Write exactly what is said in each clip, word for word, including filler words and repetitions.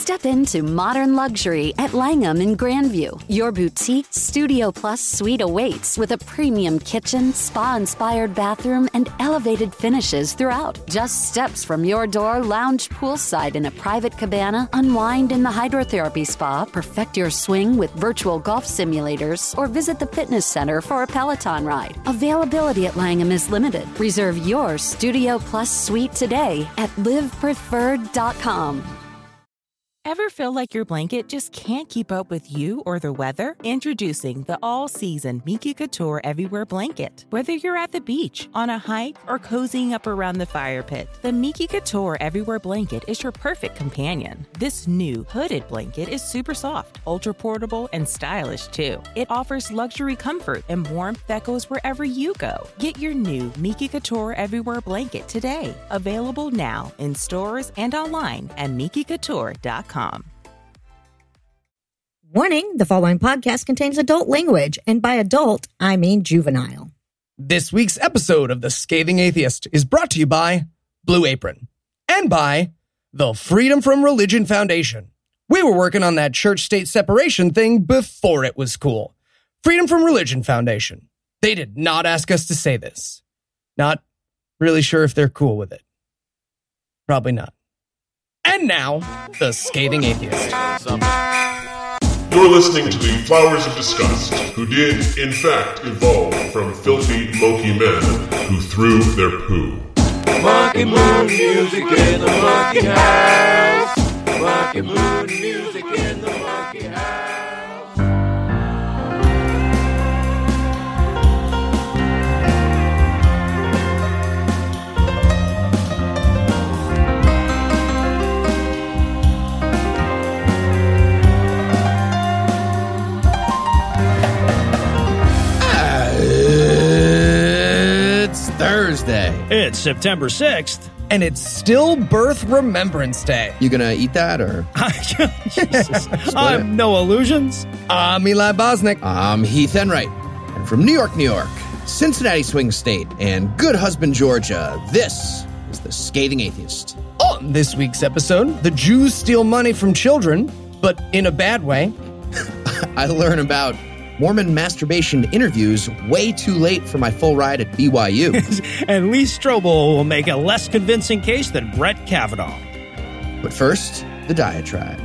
Step into modern luxury at Langham in Grandview. Your boutique Studio Plus suite awaits with a premium kitchen, spa-inspired bathroom, and elevated finishes throughout. Just steps from your door, lounge poolside in a private cabana, unwind in the hydrotherapy spa, perfect your swing with virtual golf simulators, or visit the fitness center for a Peloton ride. Availability at Langham is limited. Reserve your Studio Plus suite today at live preferred dot com. Ever feel like your blanket just can't keep up with you or the weather? Introducing the all-season Miki Couture Everywhere Blanket. Whether you're at the beach, on a hike, or cozying up around the fire pit, the Miki Couture Everywhere Blanket is your perfect companion. This new hooded blanket is super soft, ultra-portable, and stylish too. It offers luxury comfort and warmth that goes wherever you go. Get your new Miki Couture Everywhere Blanket today. Available now in stores and online at miki couture dot com. Warning, the following podcast contains adult language, and by adult, I mean juvenile. This week's episode of The Scathing Atheist is brought to you by Blue Apron and by the Freedom from Religion Foundation. We were working on that church-state separation thing before it was cool. Freedom from Religion Foundation. They did not ask us to say this. Not really sure if they're cool with it. Probably not. And now, The Scathing Atheist. You're listening to the Flowers of Disgust, who did, in fact, evolve from filthy monkey men who threw their poo. Monkey Moon music in the monkey house. Monkey Moon music in the monkey house. Thursday. It's September sixth. And it's still Birth Remembrance Day. You gonna eat that, or? I'm No Illusions. I'm Eli Bosnick. I'm Heath Enright. And from New York, New York, Cincinnati Swing State, and Good Husband, Georgia, this is The Scathing Atheist. On this week's episode, the Jews steal money from children, but in a bad way. I learn about Mormon masturbation interviews way too late for my full ride at B Y U. And Lee Strobel will make a less convincing case than Brett Kavanaugh. But first, the diatribe.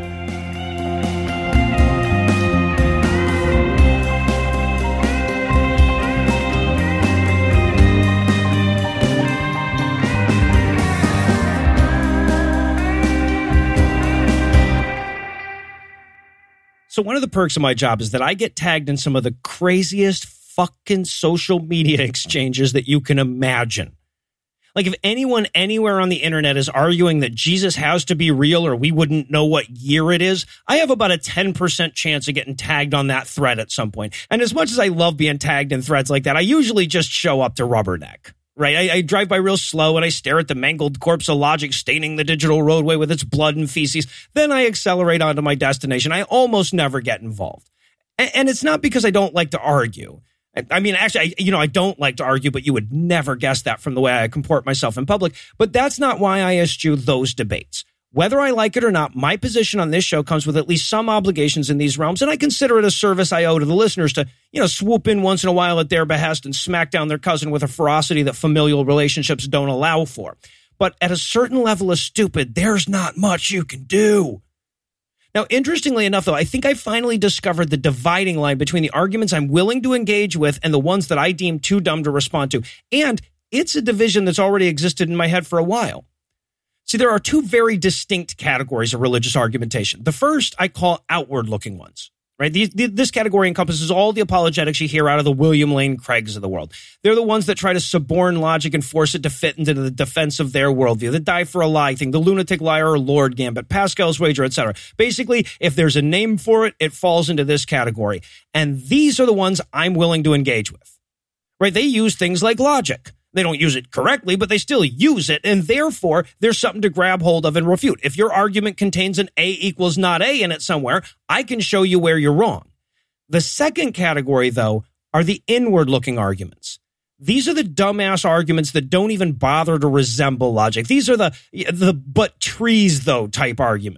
So one of the perks of my job is that I get tagged in some of the craziest fucking social media exchanges that you can imagine. Like if anyone anywhere on the internet is arguing that Jesus has to be real or we wouldn't know what year it is, I have about a ten percent chance of getting tagged on that thread at some point. And as much as I love being tagged in threads like that, I usually just show up to rubberneck. Right, I, I drive by real slow and I stare at the mangled corpse of logic staining the digital roadway with its blood and feces. Then I accelerate onto my destination. I almost never get involved. And, and it's not because I don't like to argue. I, I mean, actually, I, you know, I don't like to argue, but you would never guess that from the way I comport myself in public. But that's not why I eschew those debates. Whether I like it or not, my position on this show comes with at least some obligations in these realms, and I consider it a service I owe to the listeners to, you know, swoop in once in a while at their behest and smack down their cousin with a ferocity that familial relationships don't allow for. But at a certain level of stupid, there's not much you can do. Now, interestingly enough, though, I think I finally discovered the dividing line between the arguments I'm willing to engage with and the ones that I deem too dumb to respond to. And it's a division that's already existed in my head for a while. See, there are two very distinct categories of religious argumentation. The first I call outward-looking ones, right? These, this category encompasses all the apologetics you hear out of the William Lane Craigs of the world. They're the ones that try to suborn logic and force it to fit into the defense of their worldview. The die for a lie thing, the lunatic liar or Lord Gambit, Pascal's wager, et cetera. Basically, if there's a name for it, it falls into this category. And these are the ones I'm willing to engage with, right? They use things like logic. They don't use it correctly, but they still use it, and therefore there's something to grab hold of and refute. If your argument contains an A equals not A in it somewhere, I can show you where you're wrong. The second category, though, are the inward-looking arguments. These are the dumbass arguments that don't even bother to resemble logic. These are the, the but trees, though, type arguments.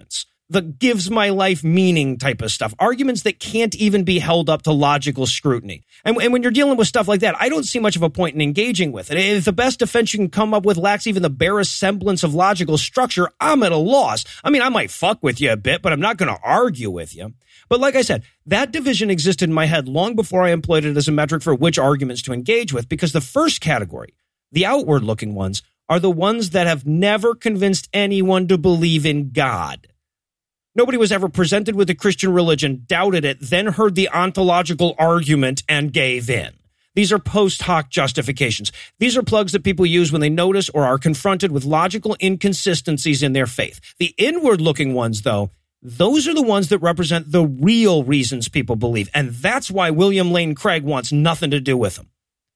the gives my life meaning type of stuff. Arguments that can't even be held up to logical scrutiny. And, and when you're dealing with stuff like that, I don't see much of a point in engaging with it. If the best defense you can come up with lacks even the barest semblance of logical structure, I'm at a loss. I mean, I might fuck with you a bit, but I'm not going to argue with you. But like I said, that division existed in my head long before I employed it as a metric for which arguments to engage with, because the first category, the outward-looking ones, are the ones that have never convinced anyone to believe in God. Nobody was ever presented with a Christian religion, doubted it, then heard the ontological argument and gave in. These are post hoc justifications. These are plugs that people use when they notice or are confronted with logical inconsistencies in their faith. The inward-looking ones, though, those are the ones that represent the real reasons people believe, and that's why William Lane Craig wants nothing to do with them.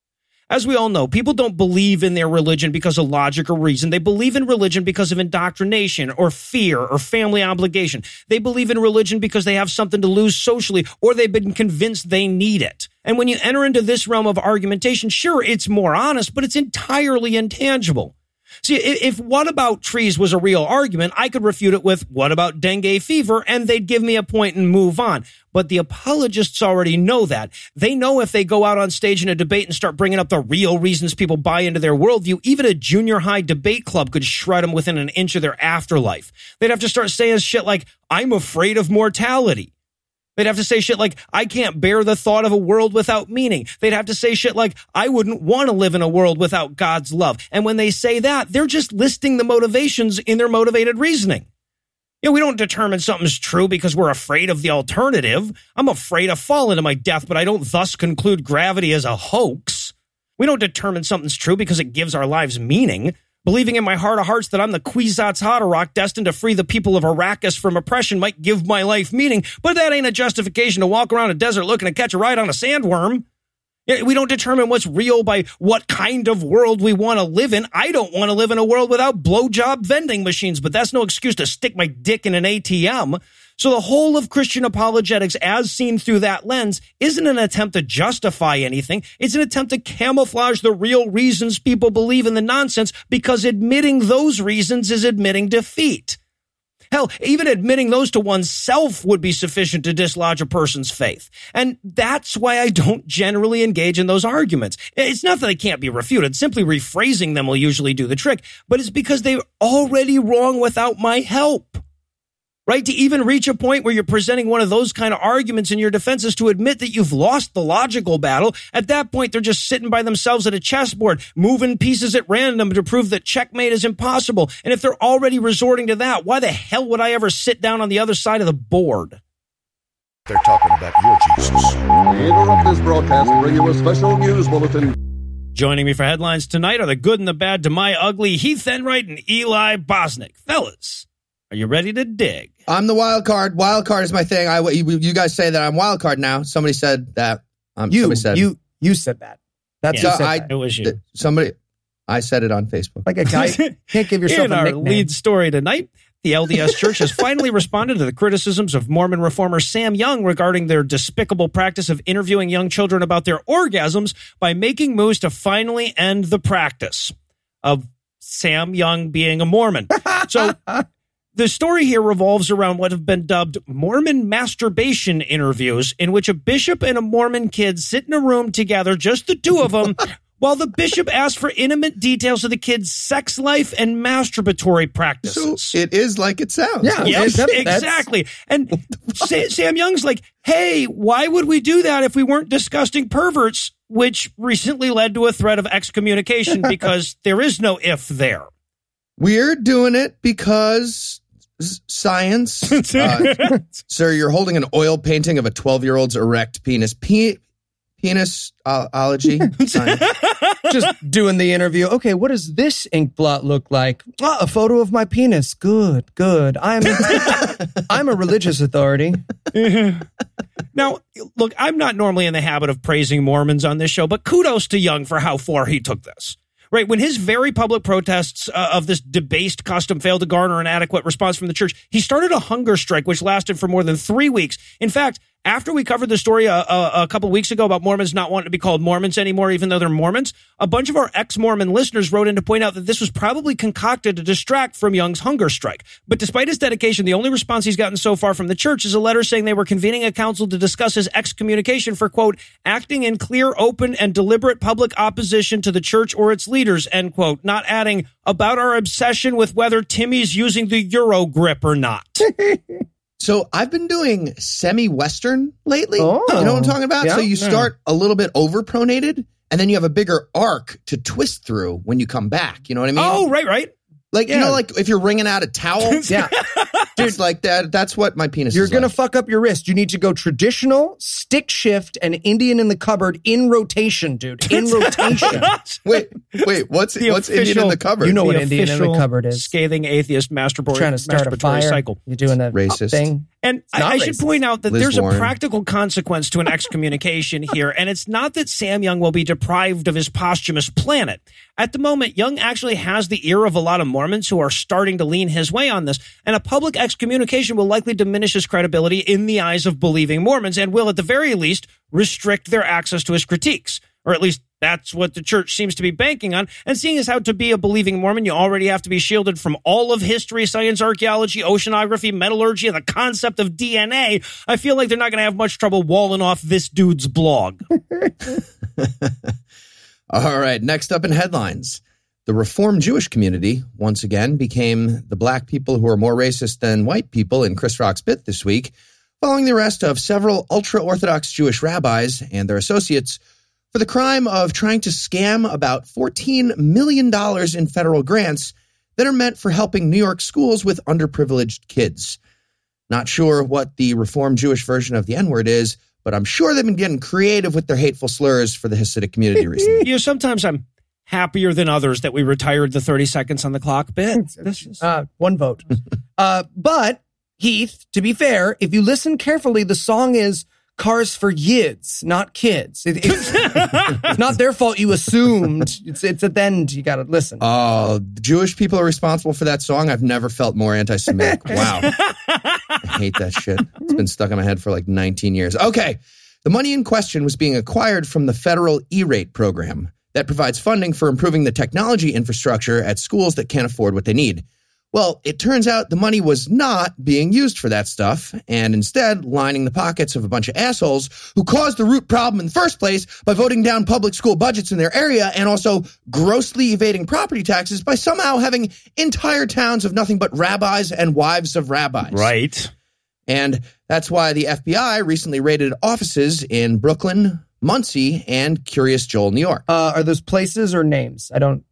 As we all know, people don't believe in their religion because of logic or reason. They believe in religion because of indoctrination or fear or family obligation. They believe in religion because they have something to lose socially, or they've been convinced they need it. And when you enter into this realm of argumentation, sure, it's more honest, but it's entirely intangible. See, if what about trees was a real argument, I could refute it with what about dengue fever, and they'd give me a point and move on. But the apologists already know that. They know if they go out on stage in a debate and start bringing up the real reasons people buy into their worldview, even a junior high debate club could shred them within an inch of their afterlife. They'd have to start saying shit like, I'm afraid of mortality. They'd have to say shit like, I can't bear the thought of a world without meaning. They'd have to say shit like, I wouldn't want to live in a world without God's love. And when they say that, they're just listing the motivations in their motivated reasoning. You know, we don't determine something's true because we're afraid of the alternative. I'm afraid of falling to my death, but I don't thus conclude gravity as a hoax. We don't determine something's true because it gives our lives meaning. Believing in my heart of hearts that I'm the Kwisatz Haderach destined to free the people of Arrakis from oppression might give my life meaning, but that ain't a justification to walk around a desert looking to catch a ride on a sandworm. We don't determine what's real by what kind of world we want to live in. I don't want to live in a world without blowjob vending machines, but that's no excuse to stick my dick in an A T M. So the whole of Christian apologetics, as seen through that lens, isn't an attempt to justify anything. It's an attempt to camouflage the real reasons people believe in the nonsense, because admitting those reasons is admitting defeat. Hell, even admitting those to oneself would be sufficient to dislodge a person's faith. And that's why I don't generally engage in those arguments. It's not that they can't be refuted. Simply rephrasing them will usually do the trick. But it's because they're already wrong without my help. Right? To even reach a point where you're presenting one of those kind of arguments in your defense is to admit that you've lost the logical battle. At that point, they're just sitting by themselves at a chessboard, moving pieces at random to prove that checkmate is impossible. And if they're already resorting to that, why the hell would I ever sit down on the other side of the board? They're talking about your Jesus. We interrupt this broadcast and bring you a special news bulletin. Joining me for headlines tonight are the good and the bad to my ugly, Heath Enright and Eli Bosnick. Fellas, are you ready to dig? I'm the wild card. Wild card is my thing. I you, you guys say that I'm wild card now. Somebody said that. Um, you somebody said you you said that. That's Yeah, who said I- that. It was you. somebody. I said it on Facebook. Like a guy can't give yourself In a our nickname. lead story tonight, the L D S Church has finally responded to the criticisms of Mormon reformer Sam Young regarding their despicable practice of interviewing young children about their orgasms by making moves to finally end the practice of Sam Young being a Mormon. So the story here revolves around what have been dubbed Mormon masturbation interviews, in which a bishop and a Mormon kid sit in a room together, just the two of them, while the bishop asks for intimate details of the kid's sex life and masturbatory practices. So it is like it sounds. Yeah. Yep, That's- that's- exactly. And Sa- Sam Young's like, hey, why would we do that if we weren't disgusting perverts? Which recently led to a threat of excommunication because there is no if there. We're doing it because s- science. Uh, sir, you're holding an oil painting of a twelve-year-old's erect penis. Pe- penisology. Science. Just doing the interview. Okay, what does this ink blot look like? Ah, a photo of my penis. Good, good. I'm I'm a religious authority. Now, look, I'm not normally in the habit of praising Mormons on this show, but kudos to Young for how far he took this. Right, when his very public protests uh, of this debased custom failed to garner an adequate response from the church, he started a hunger strike which lasted for more than three weeks. In fact, After we covered the story a, a, a couple weeks ago about Mormons not wanting to be called Mormons anymore, even though they're Mormons, a bunch of our ex-Mormon listeners wrote in to point out that this was probably concocted to distract from Young's hunger strike. But despite his dedication, the only response he's gotten so far from the church is a letter saying they were convening a council to discuss his excommunication for, quote, acting in clear, open, and deliberate public opposition to the church or its leaders, end quote, not adding about our obsession with whether Timmy's using the Euro grip or not. So I've been doing semi-Western lately. Oh, you know what I'm talking about? yeah, so you yeah. start a little bit overpronated, and then you have a bigger arc to twist through when you come back. You know what I mean? Oh, right, right. Like, yeah. you know, like if you're wringing out a towel. Yeah. It's like that. That's what my penis You're is going to like. fuck up your wrist. You need to go traditional, stick shift, and Indian in the cupboard in rotation, dude. In rotation. Wait, wait, what's The what's Indian in official- the cupboard? You know what The Indian in the official cupboard is. Scathing atheist masturbatory, Trying to start a masturbatory fire. cycle. You're doing that Racist. thing. And not I, I should racist. point out that Liz there's Warren. a practical consequence to an excommunication here, and it's not that Sam Young will be deprived of his posthumous planet. At the moment, Young actually has the ear of a lot of Mormons who are starting to lean his way on this, and a public excommunication will likely diminish his credibility in the eyes of believing Mormons and will, at the very least, restrict their access to his critiques. Or at least that's what the church seems to be banking on. And seeing as how to be a believing Mormon, you already have to be shielded from all of history, science, archaeology, oceanography, metallurgy, and the concept of D N A, I feel like they're not going to have much trouble walling off this dude's blog. All right, next up in headlines. The Reformed Jewish community, once again, became the black people who are more racist than white people in Chris Rock's bit this week, following the arrest of several ultra-Orthodox Jewish rabbis and their associates for the crime of trying to scam about fourteen million dollars in federal grants that are meant for helping New York schools with underprivileged kids. Not sure what the Reformed Jewish version of the N-word is, but I'm sure they've been getting creative with their hateful slurs for the Hasidic community recently. You know, sometimes I'm happier than others that we retired the thirty seconds on the clock bit. This is- Uh, one vote. uh, but, Heath, to be fair, if you listen carefully, the song is Cars for Yids, not kids. It, it's, it's not their fault you assumed. It's it's at the end. You got to listen. Oh, the Jewish people are responsible for that song. I've never felt more anti-Semitic. Wow. I hate that shit. It's been stuck in my head for like nineteen years. Okay. The money in question was being acquired from the federal E-rate program that provides funding for improving the technology infrastructure at schools that can't afford what they need. Well, it turns out the money was not being used for that stuff, and instead lining the pockets of a bunch of assholes who caused the root problem in the first place by voting down public school budgets in their area and also grossly evading property taxes by somehow having entire towns of nothing but rabbis and wives of rabbis. right. And that's why the F B I recently raided offices in Brooklyn, Muncie, and Curious Joel, New York. Uh, are those places or names? I don't.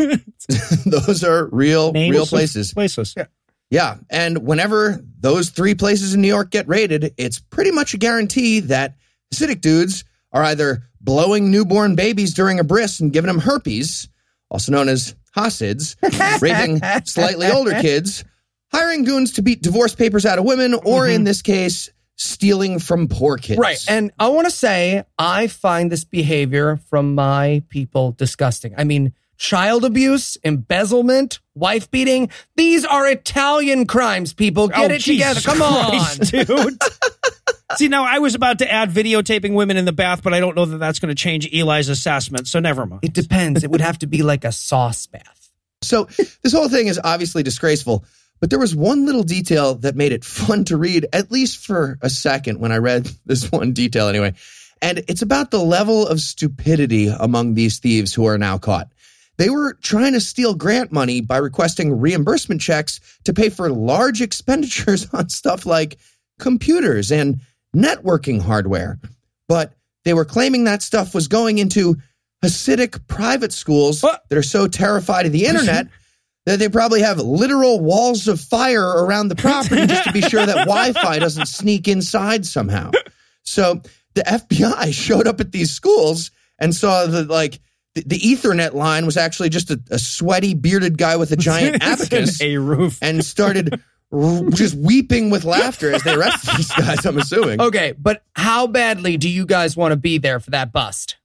Those are real, Names real of places. Places. Yeah. Yeah, and whenever those three places in New York get raided, it's pretty much a guarantee that Hasidic dudes are either blowing newborn babies during a bris and giving them herpes, also known as Hasids, raping slightly older kids, hiring goons to beat divorce papers out of women, or Mm-hmm. in this case, stealing from poor kids. Right. And I want to say, I find this behavior from my people disgusting. I mean, child abuse, embezzlement, wife beating. These are Italian crimes, people. Get Oh, it together. Jesus Come on. Christ, dude. See, now I was about to add videotaping women in the bath, but I don't know that that's going to change Eli's assessment, so never mind. It depends. It would have to be like a sauce bath. So this whole thing is obviously disgraceful, but there was one little detail that made it fun to read, at least for a second when I read this one detail anyway. And it's about the level of stupidity among these thieves who are now caught. They were trying to steal grant money by requesting reimbursement checks to pay for large expenditures on stuff like computers and networking hardware. But they were claiming that stuff was going into Hasidic private schools What? that are so terrified of the internet that they probably have literal walls of fire around the property just to be sure that Wi-Fi doesn't sneak inside somehow. So the F B I showed up at these schools and saw that, like, the, the Ethernet line was actually just a, a sweaty, bearded guy with a giant abacus, a roof, and started r- just weeping with laughter as they arrested these guys, I'm assuming. Okay, but how badly do you guys want to be there for that bust?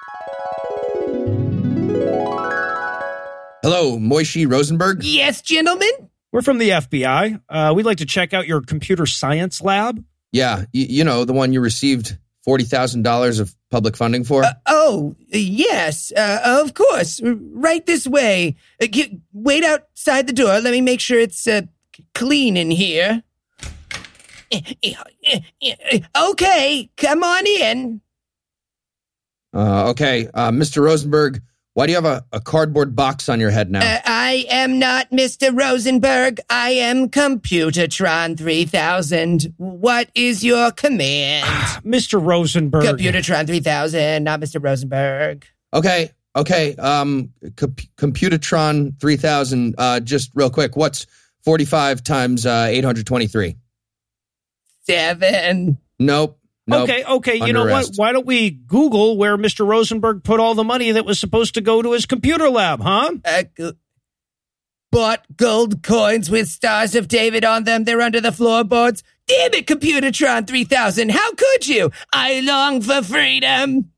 Hello, Moishi Rosenberg. Yes, gentlemen. We're from the F B I. Uh, we'd like to check out your computer science lab. Yeah, you, you know, the one you received forty thousand dollars of public funding for? Uh, oh, yes, uh, of course. Right this way. Uh, get, wait outside the door. Let me make sure it's uh, clean in here. Okay, come on in. Uh, okay, uh, Mister Rosenberg, why do you have a, a cardboard box on your head now? Uh, I am not Mister Rosenberg. I am Computertron three thousand. What is your command? Mister Rosenberg. Computertron three thousand, not Mister Rosenberg. Okay, okay, um, Com- Computertron three thousand, uh, just real quick, what's forty-five times uh, eight hundred twenty-three? Seven. Nope. Nope. Okay, okay. You Under know arrest. what? Why don't we Google where Mister Rosenberg put all the money that was supposed to go to his computer lab, huh? Uh, g- bought gold coins with stars of David on them. They're under the floorboards. Damn it, Computertron three thousand. How could you? I long for freedom.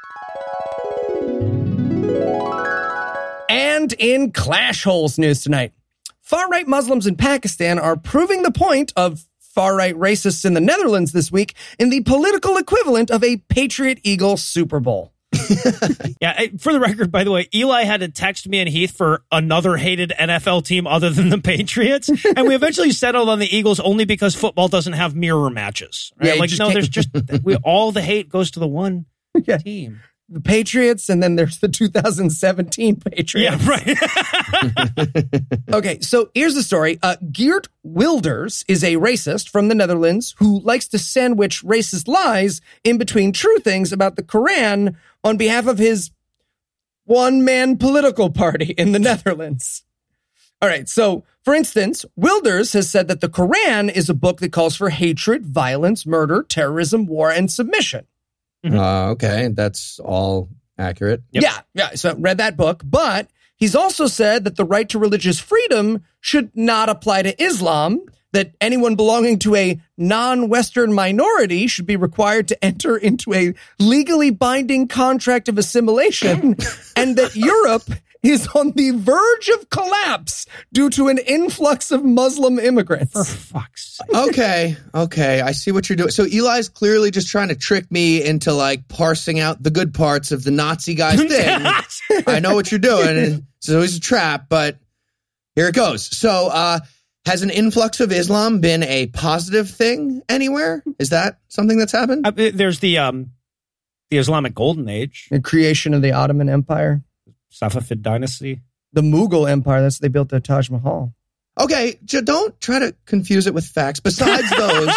And in Clash Holes news tonight, far-right Muslims in Pakistan are proving the point of far-right racists in the Netherlands this week in the political equivalent of a Patriot Eagle Super Bowl. Yeah, I- for the record, by the way, Eli had to text me and Heath for another hated N F L team other than the Patriots. And we eventually settled on the Eagles only because football doesn't have mirror matches. Right? Yeah, you like, just no, can't- there's just, we, all the hate goes to the one Yeah. team. The Patriots, and then there's the two thousand seventeen Patriots. Yeah, right. Okay, so here's the story. Uh, Geert Wilders is a racist from the Netherlands who likes to sandwich racist lies in between true things about the Quran on behalf of his one-man political party in the Netherlands. All right, so for instance, Wilders has said that the Quran is a book that calls for hatred, violence, murder, terrorism, war, and submission. Uh, okay, that's all accurate. Yep. Yeah, yeah. So read that book, but he's also said that the right to religious freedom should not apply to Islam, that anyone belonging to a non-Western minority should be required to enter into a legally binding contract of assimilation, and that Europe is on the verge of collapse due to an influx of Muslim immigrants. For fuck's sake. Okay, okay, I see what you're doing. So Eli's clearly just trying to trick me into like parsing out the good parts of the Nazi guy's thing. I know what you're doing. It's always a trap, but here it goes. So, uh, has an influx of Islam been a positive thing anywhere? Is that something that's happened? Uh, there's the um, the Islamic Golden Age, The creation of the Ottoman Empire, Safavid dynasty. the Mughal Empire. That's they built the Taj Mahal. Okay, j- don't try to confuse it with facts. Besides those,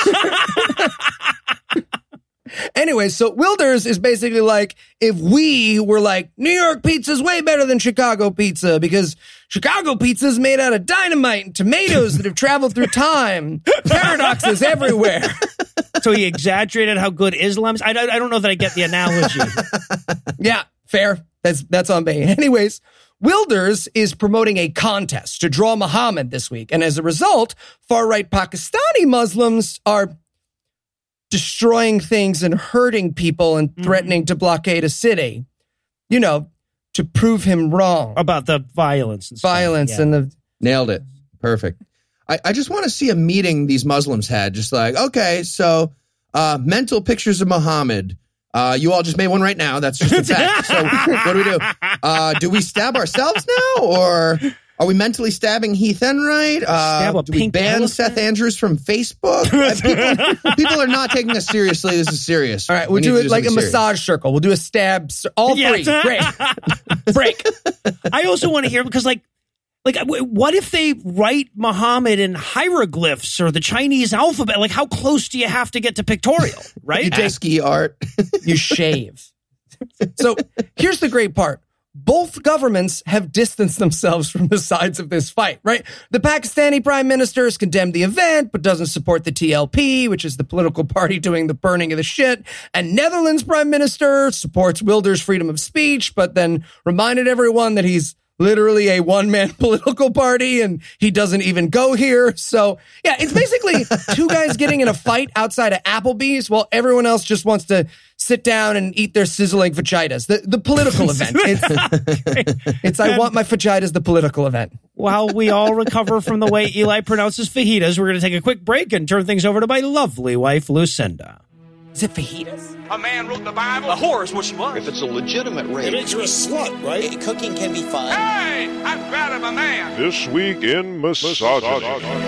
Anyway, so Wilders is basically like, if we were like, New York pizza's way better than Chicago pizza because Chicago pizza is made out of dynamite and tomatoes that have traveled through time. Paradoxes everywhere. So he exaggerated how good Islam is. I, I, I don't know that I get the analogy. Yeah, fair. That's that's on me. Anyways, Wilders is promoting a contest to draw Muhammad this week. And as a result, far-right Pakistani Muslims are destroying things and hurting people and threatening to blockade a city, you know, to prove him wrong. About the violence and stuff. Violence Yeah. and the... nailed it. Perfect. I, I just want to see a meeting these Muslims had. Just like, okay, so uh, mental pictures of Muhammad. Uh, you all just made one right now. That's just a fact. So what do we do? Uh, do we stab ourselves now, or are we mentally stabbing Heath Enright? Uh, Stab a do we pink ban elephant? Seth Andrews from Facebook? Uh, people, people are not taking us seriously. This is serious. All right, We we'll need do to it like a something serious. massage circle. We'll do a stab. cir- All Yes. three. Great. Break. I also want to hear because, like, like, w- what if they write Muhammad in hieroglyphs or the Chinese alphabet? Like, how close do you have to get to pictorial, right? ASCII art. You shave. So here's the great part. Both governments have distanced themselves from the sides of this fight, right? The Pakistani prime minister has condemned the event, but doesn't support the T L P, which is the political party doing the burning of the shit. And Netherlands prime minister supports Wilders' freedom of speech, but then reminded everyone that he's literally a one-man political party, and he doesn't even go here. So, yeah, it's basically two guys getting in a fight outside of Applebee's while everyone else just wants to sit down and eat their sizzling fajitas. The, the political event. It's, it's I want my fajitas, the political event. While we all recover from the way Eli pronounces fajitas, we're going to take a quick break and turn things over to my lovely wife, Lucinda. Is it fajitas? A man wrote the Bible. A whore is what she was. If it's a legitimate rape, it makes you a slut, right? Cooking can be fun. Hey, I'm proud of a man. This week in misogyny.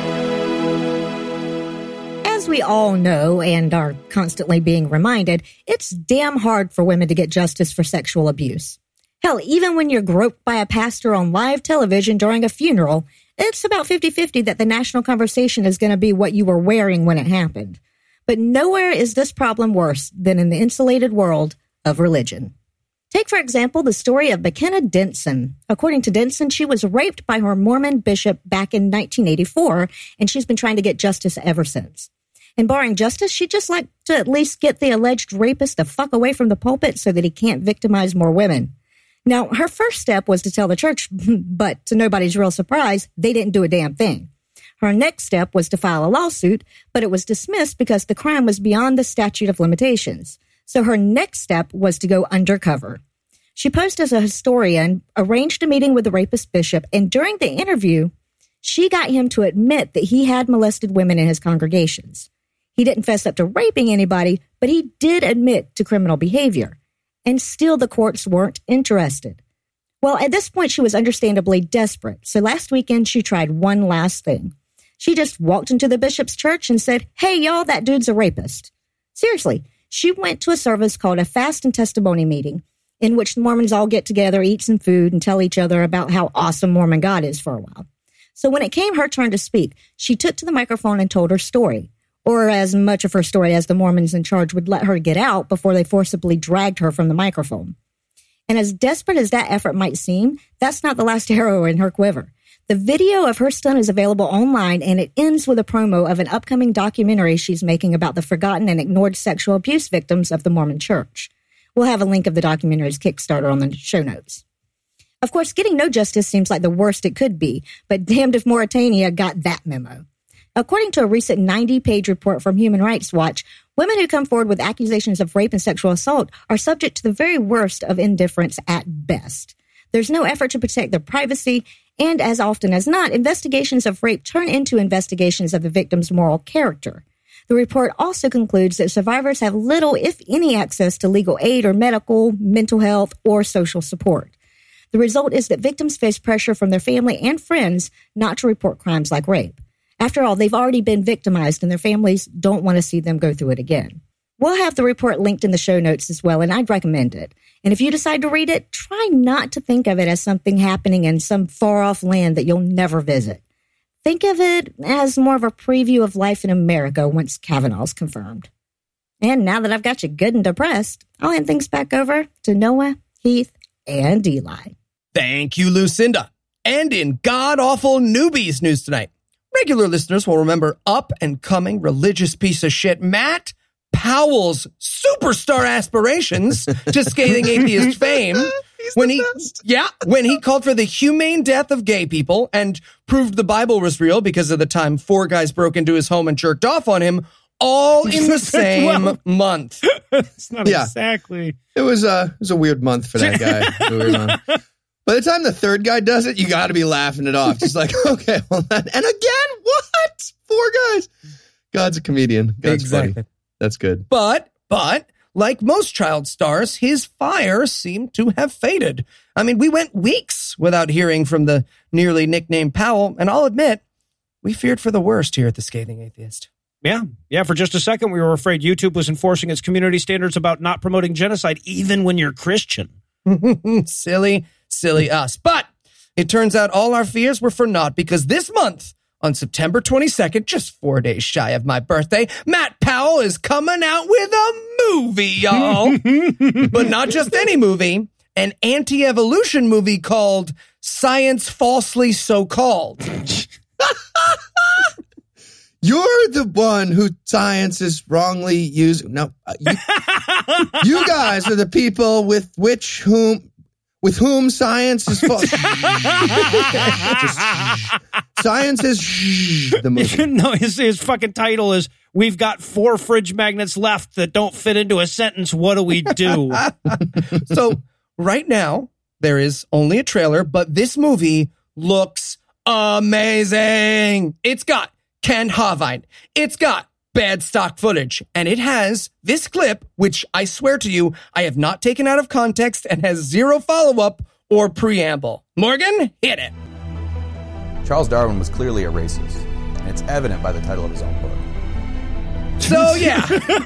As we all know and are constantly being reminded, it's damn hard for women to get justice for sexual abuse. Hell, even when you're groped by a pastor on live television during a funeral, it's about fifty-fifty that the national conversation is going to be what you were wearing when it happened. But nowhere is this problem worse than in the insulated world of religion. Take, for example, the story of McKenna Denson. According to Denson, she was raped by her Mormon bishop back in nineteen eighty-four, and she's been trying to get justice ever since. And barring justice, she'd just like to at least get the alleged rapist to fuck away from the pulpit so that he can't victimize more women. Now, her first step was to tell the church, but to nobody's real surprise, they didn't do a damn thing. Her next step was to file a lawsuit, but it was dismissed because the crime was beyond the statute of limitations. So her next step was to go undercover. She posed as a historian, arranged a meeting with the rapist bishop, and during the interview, she got him to admit that he had molested women in his congregations. He didn't fess up to raping anybody, but he did admit to criminal behavior. And still the courts weren't interested. Well, at this point, she was understandably desperate. So last weekend, she tried one last thing. She just walked into the bishop's church and said, "Hey, y'all, that dude's a rapist." Seriously, she went to a service called a fast and testimony meeting in which the Mormons all get together, eat some food, and tell each other about how awesome Mormon God is for a while. So when it came her turn to speak, she took to the microphone and told her story, or as much of her story as the Mormons in charge would let her get out before they forcibly dragged her from the microphone. And as desperate as that effort might seem, that's not the last arrow in her quiver. The video of her stunt is available online, and it ends with a promo of an upcoming documentary she's making about the forgotten and ignored sexual abuse victims of the Mormon Church. We'll have a link of the documentary's Kickstarter on the show notes. Of course, getting no justice seems like the worst it could be, but damned if Mauritania got that memo. According to a recent ninety-page report from Human Rights Watch, women who come forward with accusations of rape and sexual assault are subject to the very worst of indifference at best. There's no effort to protect their privacy, and as often as not, investigations of rape turn into investigations of the victim's moral character. The report also concludes that survivors have little, if any, access to legal aid or medical, mental health, or social support. The result is that victims face pressure from their family and friends not to report crimes like rape. After all, they've already been victimized, and their families don't want to see them go through it again. We'll have the report linked in the show notes as well, and I'd recommend it. And if you decide to read it, try not to think of it as something happening in some far-off land that you'll never visit. Think of it as more of a preview of life in America once Kavanaugh's confirmed. And now that I've got you good and depressed, I'll hand things back over to Noah, Heath, and Eli. Thank you, Lucinda. And in god-awful newbies news tonight, regular listeners will remember up-and-coming religious piece of shit Matt Powell's superstar aspirations to scathing atheist fame when he best. yeah when he called for the humane death of gay people and proved the Bible was real because of the time four guys broke into his home and jerked off on him, all in the same well, month. It's not yeah. exactly. It was a it was a weird month for that guy. By the time the third guy does it, you got to be laughing it off. Just like, okay, well, that, and again, what? Four guys. God's a comedian. God's exactly. funny. That's good. But, but, like most child stars, his fire seemed to have faded. I mean, we went weeks without hearing from the nearly nicknamed Powell, and I'll admit, we feared for the worst here at the Scathing Atheist. Yeah, yeah. For just a second, we were afraid YouTube was enforcing its community standards about not promoting genocide, even when you're Christian. Silly, silly us. But it turns out all our fears were for naught, because this month, on September twenty-second, just four days shy of my birthday, Matt Powell is coming out with a movie, y'all. But not just any movie, an anti-evolution movie called Science Falsely So-Called. You're the one who science is wrongly using. No, uh, you, you guys are the people with which whom with whom science is full. Science is the movie. No, his, his fucking title is, we've got four fridge magnets left that don't fit into a sentence. What do we do? So right now, there is only a trailer, but this movie looks amazing. It's got Ken Havine. It's got bad stock footage. And it has this clip, which I swear to you, I have not taken out of context and has zero follow-up or preamble. Morgan, hit it. Charles Darwin was clearly a racist, and it's evident by the title of his own book. So, yeah.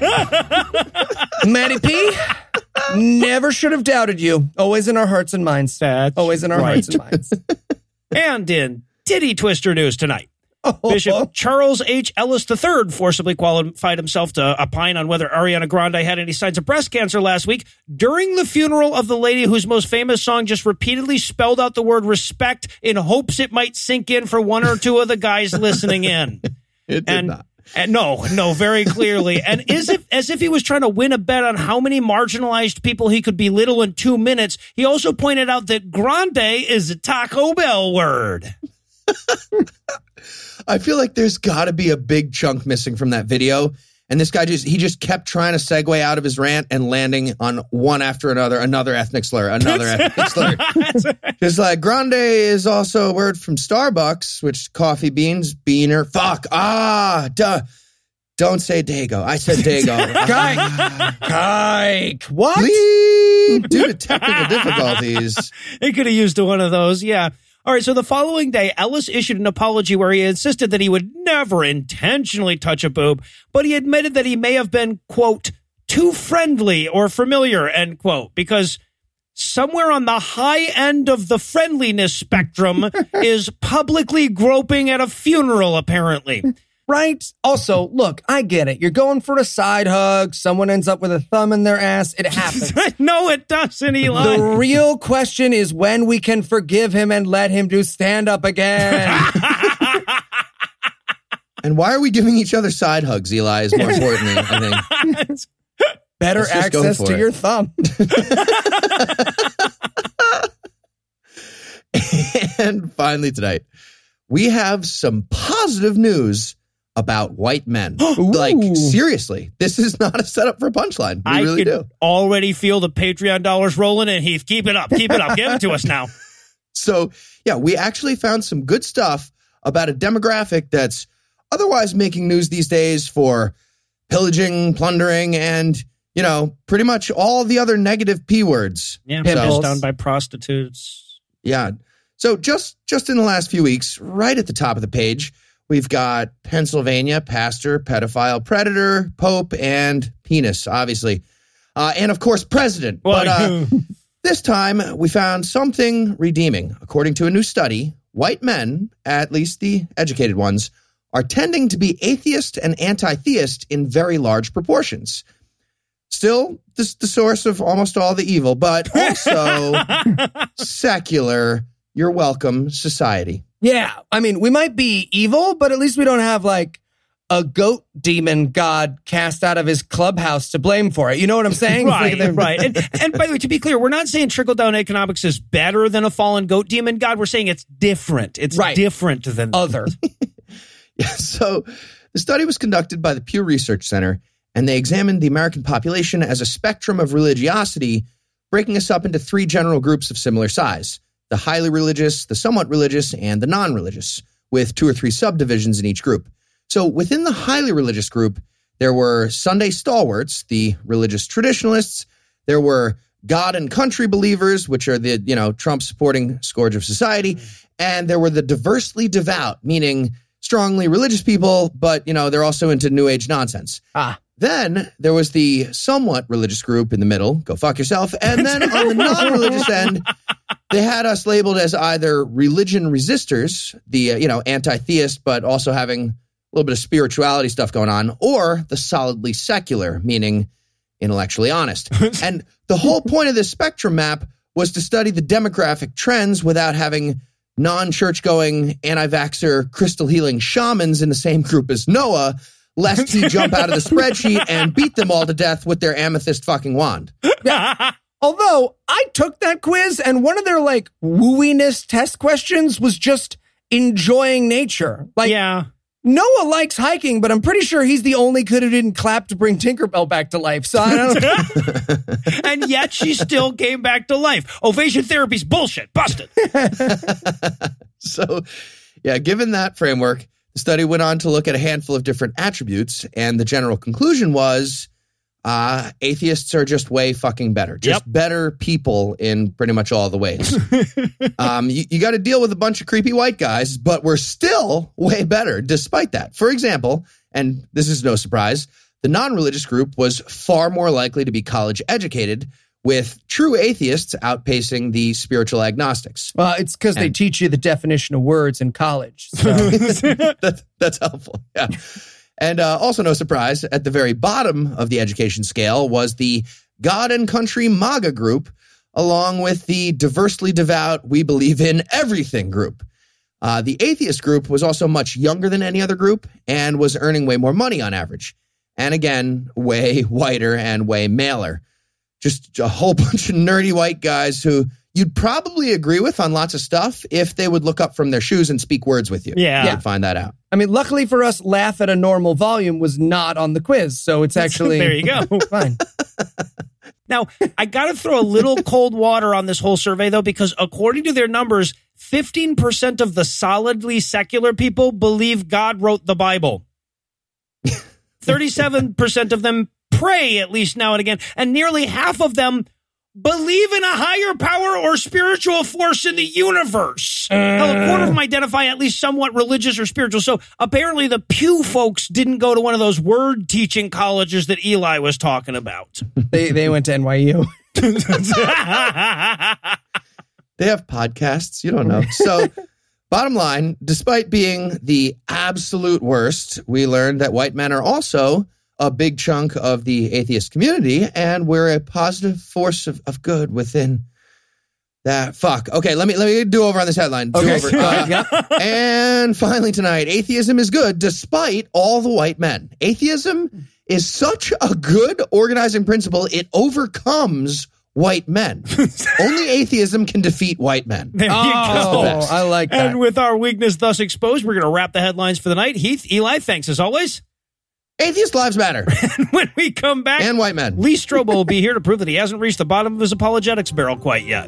Matty P, never should have doubted you. Always in our hearts and minds. That's Always in our right. hearts and minds. And in Titty Twister news tonight, Oh. Bishop Charles H. Ellis the third forcibly qualified himself to opine on whether Ariana Grande had any signs of breast cancer last week during the funeral of the lady whose most famous song just repeatedly spelled out the word respect in hopes it might sink in for one or two of the guys listening in. It did and, not. And no, no, very clearly. And as if, as if he was trying to win a bet on how many marginalized people he could belittle in two minutes, he also pointed out that grande is a Taco Bell word. I feel like there's got to be a big chunk missing from that video. And this guy just, he just kept trying to segue out of his rant and landing on one after another, another ethnic slur, another ethnic slur. Just like grande is also a word from Starbucks, which coffee beans, beaner, fuck, ah, duh. Don't say Dago. I said Dago. Kike. Kike. What? Bleep. Due to technical difficulties. He could have used one of those, yeah. All right, so the following day, Ellis issued an apology where he insisted that he would never intentionally touch a boob, but he admitted that he may have been, quote, too friendly or familiar, end quote, because somewhere on the high end of the friendliness spectrum is publicly groping at a funeral, apparently. Right? Also, look, I get it. You're going for a side hug. Someone ends up with a thumb in their ass. It happens. No, it doesn't, Eli. The real question is when we can forgive him and let him do stand-up again. And why are we giving each other side hugs, Eli, is more importantly, I think. Better Let's just go access for to it. your thumb. And finally tonight, we have some positive news about white men. Like, seriously, this is not a setup for a punchline. We I really can do. already feel the Patreon dollars rolling in, Heath. Keep it up. Keep it up. Give it to us now. So, yeah, we actually found some good stuff about a demographic that's otherwise making news these days for pillaging, plundering, and, you know, pretty much all the other negative P words. Yeah, So- pissed down by prostitutes. Yeah. So just just in the last few weeks, right at the top of the page, we've got Pennsylvania, pastor, pedophile, predator, pope, and penis, obviously. Uh, and, of course, president. Well, but uh, this time, we found something redeeming. According to a new study, white men, at least the educated ones, are tending to be atheist and anti-theist in very large proportions. Still, this is the source of almost all the evil, but also secular, you're welcome society. Yeah, I mean, we might be evil, but at least we don't have, like, a goat demon god cast out of his clubhouse to blame for it. You know what I'm saying? Right, right. And, and by the way, to be clear, we're not saying trickle-down economics is better than a fallen goat demon god. We're saying it's different. It's Right. different than Other. Yeah, so the study was conducted by the Pew Research Center, and they examined the American population as a spectrum of religiosity, breaking us up into three general groups of similar size: the highly religious, the somewhat religious, and the non-religious, with two or three subdivisions in each group. So within the highly religious group, there were Sunday stalwarts, the religious traditionalists. There were God and country believers, which are the, you know, Trump-supporting scourge of society. And there were the diversely devout, meaning strongly religious people, but, you know, they're also into New Age nonsense. Ah. Then there was the somewhat religious group in the middle. Go fuck yourself. And then on the non-religious end, they had us labeled as either religion resistors, the, uh, you know, anti-theist, but also having a little bit of spirituality stuff going on, or the solidly secular, meaning intellectually honest. And the whole point of this spectrum map was to study the demographic trends without having non-church-going, anti-vaxxer, crystal healing shamans in the same group as Noah, lest he jump out of the spreadsheet and beat them all to death with their amethyst fucking wand. Although I took that quiz and one of their like wooiness test questions was just enjoying nature. Like, yeah. Noah likes hiking, but I'm pretty sure he's the only kid who didn't clap to bring Tinkerbell back to life. So I don't And yet she still came back to life. Ovation therapy's bullshit. Busted. So, yeah, given that framework, the study went on to look at a handful of different attributes, and the general conclusion was uh, atheists are just way fucking better. Just Yep. better people in pretty much all the ways. um, you you got to deal with a bunch of creepy white guys, but we're still way better despite that. For example, and this is no surprise, the non-religious group was far more likely to be college educated, with true atheists outpacing the spiritual agnostics. Well, it's because they And- teach you the definition of words in college. So. that, that's helpful. Yeah. And uh, also no surprise, at the very bottom of the education scale was the God and Country MAGA group, along with the diversely devout We Believe in Everything group. Uh, the atheist group was also much younger than any other group and was earning way more money on average. And again, way whiter and way maler. Just a whole bunch of nerdy white guys who you'd probably agree with on lots of stuff if they would look up from their shoes and speak words with you. Yeah. You'd find that out. I mean, luckily for us, laugh at a normal volume was not on the quiz. So it's actually There you go. fine. Now, I got to throw a little cold water on this whole survey, though, because according to their numbers, fifteen percent of the solidly secular people believe God wrote the Bible. thirty-seven percent of them pray at least now and again, and nearly half of them believe in a higher power or spiritual force in the universe. Uh, Hell, a quarter of them identify at least somewhat religious or spiritual. So apparently the Pew folks didn't go to one of those word teaching colleges that Eli was talking about. They they went to N Y U. They have podcasts. You don't know. So bottom line, despite being the absolute worst, we learned that white men are also a big chunk of the atheist community, and we're a positive force of, of good within that. Fuck. Okay, let me let me do over on this headline. Do Okay. over. Uh, And finally tonight, atheism is good despite all the white men. Atheism is such a good organizing principle, it overcomes white men. Only atheism can defeat white men. There you Oh, go. I like that. And with our weakness thus exposed, we're going to wrap the headlines for the night. Heath, Eli, thanks as always. Atheist lives matter. When we come back, And white men. Lee Strobel will be here to prove that he hasn't reached the bottom of his apologetics barrel quite yet.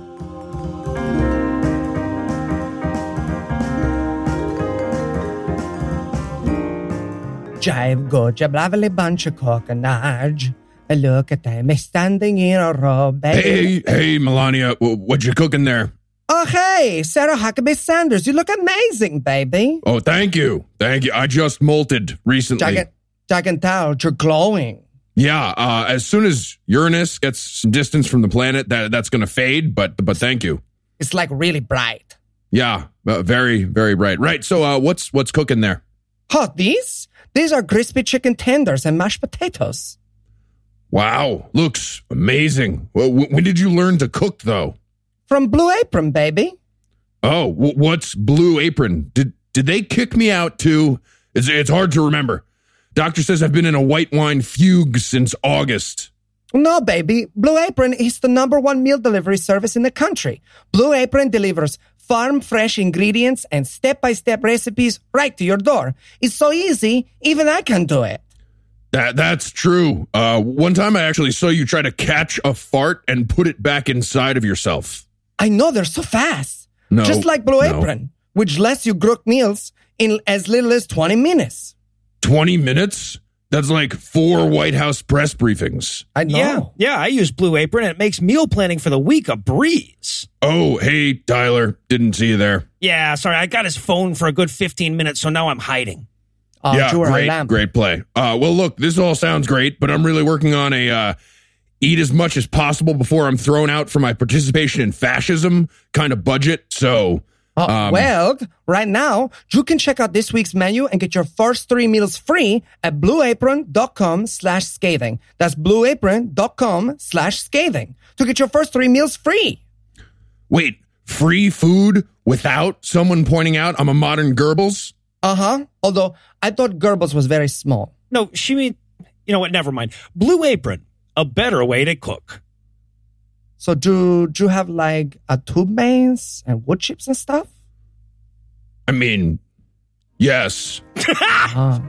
Jive go, jablavely bunch of coconut. Look at them standing in a row, baby. Hey, hey, Melania, wh- what you cooking there? Oh, hey, Sarah Huckabee Sanders. You look amazing, baby. Oh, thank you. Thank you. I just molted recently. I can, I can tell you're glowing. Yeah, uh, as soon as Uranus gets some distance from the planet, that that's going to fade, but but thank you. It's like really bright. Yeah, uh, very, very bright. Right, so uh, what's what's cooking there? Oh, these? These are crispy chicken tenders and mashed potatoes. Wow, looks amazing. Well, wh- when did you learn to cook, though? From Blue Apron, baby. Oh, wh- what's Blue Apron? Did did they kick me out, too? It's, it's hard to remember. Doctor says I've been in a white wine fugue since August. No, baby. Blue Apron is the number one meal delivery service in the country. Blue Apron delivers farm fresh ingredients and step-by-step recipes right to your door. It's so easy, even I can do it. That That's true. Uh, one time I actually saw you try to catch a fart and put it back inside of yourself. I know they're so fast. No, Just like Blue no. Apron, which lets you cook meals in as little as twenty minutes. twenty minutes? That's like four White House press briefings. I know. Yeah, yeah, I use Blue Apron, and it makes meal planning for the week a breeze. Oh, hey, Tyler. Didn't see you there. Yeah, sorry, I got his phone for a good fifteen minutes, so now I'm hiding. Oh, yeah, you were a great, lamb. great play. Uh, well, look, this all sounds great, but I'm really working on a uh, eat as much as possible before I'm thrown out for my participation in fascism kind of budget. So, Oh, um, well, right now, you can check out this week's menu and get your first three meals free at blueapron.com slash scathing. That's blueapron.com slash scathing to get your first three meals free. wait, free food without someone pointing out I'm a modern Goebbels? Uh-huh. Although, I thought Goebbels was very small. No, she mean, you know what, never mind. Blue Apron, a better way to cook. So do, do you have like a tube mains and wood chips and stuff? I mean, yes. uh-huh.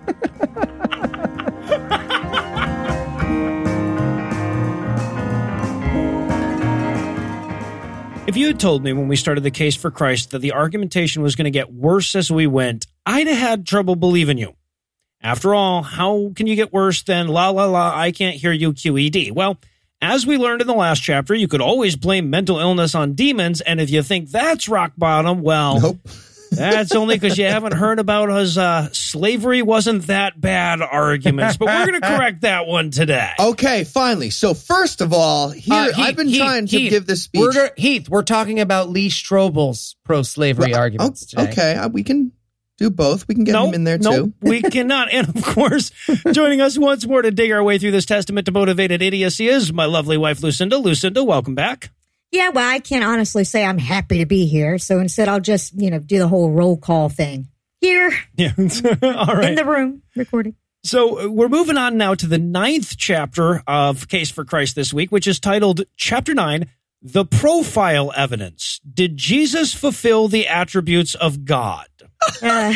If you had told me when we started the Case for Christ that the argumentation was going to get worse as we went, I'd have had trouble believing you. After all, how can you get worse than la la la, I can't hear you Q E D? Well, as we learned in the last chapter, you could always blame mental illness on demons, and if you think that's rock bottom, well, nope. That's only because you haven't heard about his uh, slavery wasn't that bad arguments, but we're going to correct that one today. Okay, finally. So first of all, here Uh, Heath, I've been Heath, trying to Heath, give this speech. We're go- Heath, we're talking about Lee Strobel's pro-slavery Well, arguments today. Okay, uh, we can do both. We can get nope, him in there nope, too. We cannot. And of course, joining us once more to dig our way through this testament to motivated idiocy is my lovely wife, Lucinda. Lucinda, welcome back. Yeah, well, I can't honestly say I'm happy to be here. So instead, I'll just, you know, do the whole roll call thing. Here. Yeah. All right. In the room, recording. So uh, we're moving on now to the ninth chapter of Case for Christ this week, which is titled Chapter nine, The Profile Evidence. Did Jesus fulfill the attributes of God? Uh,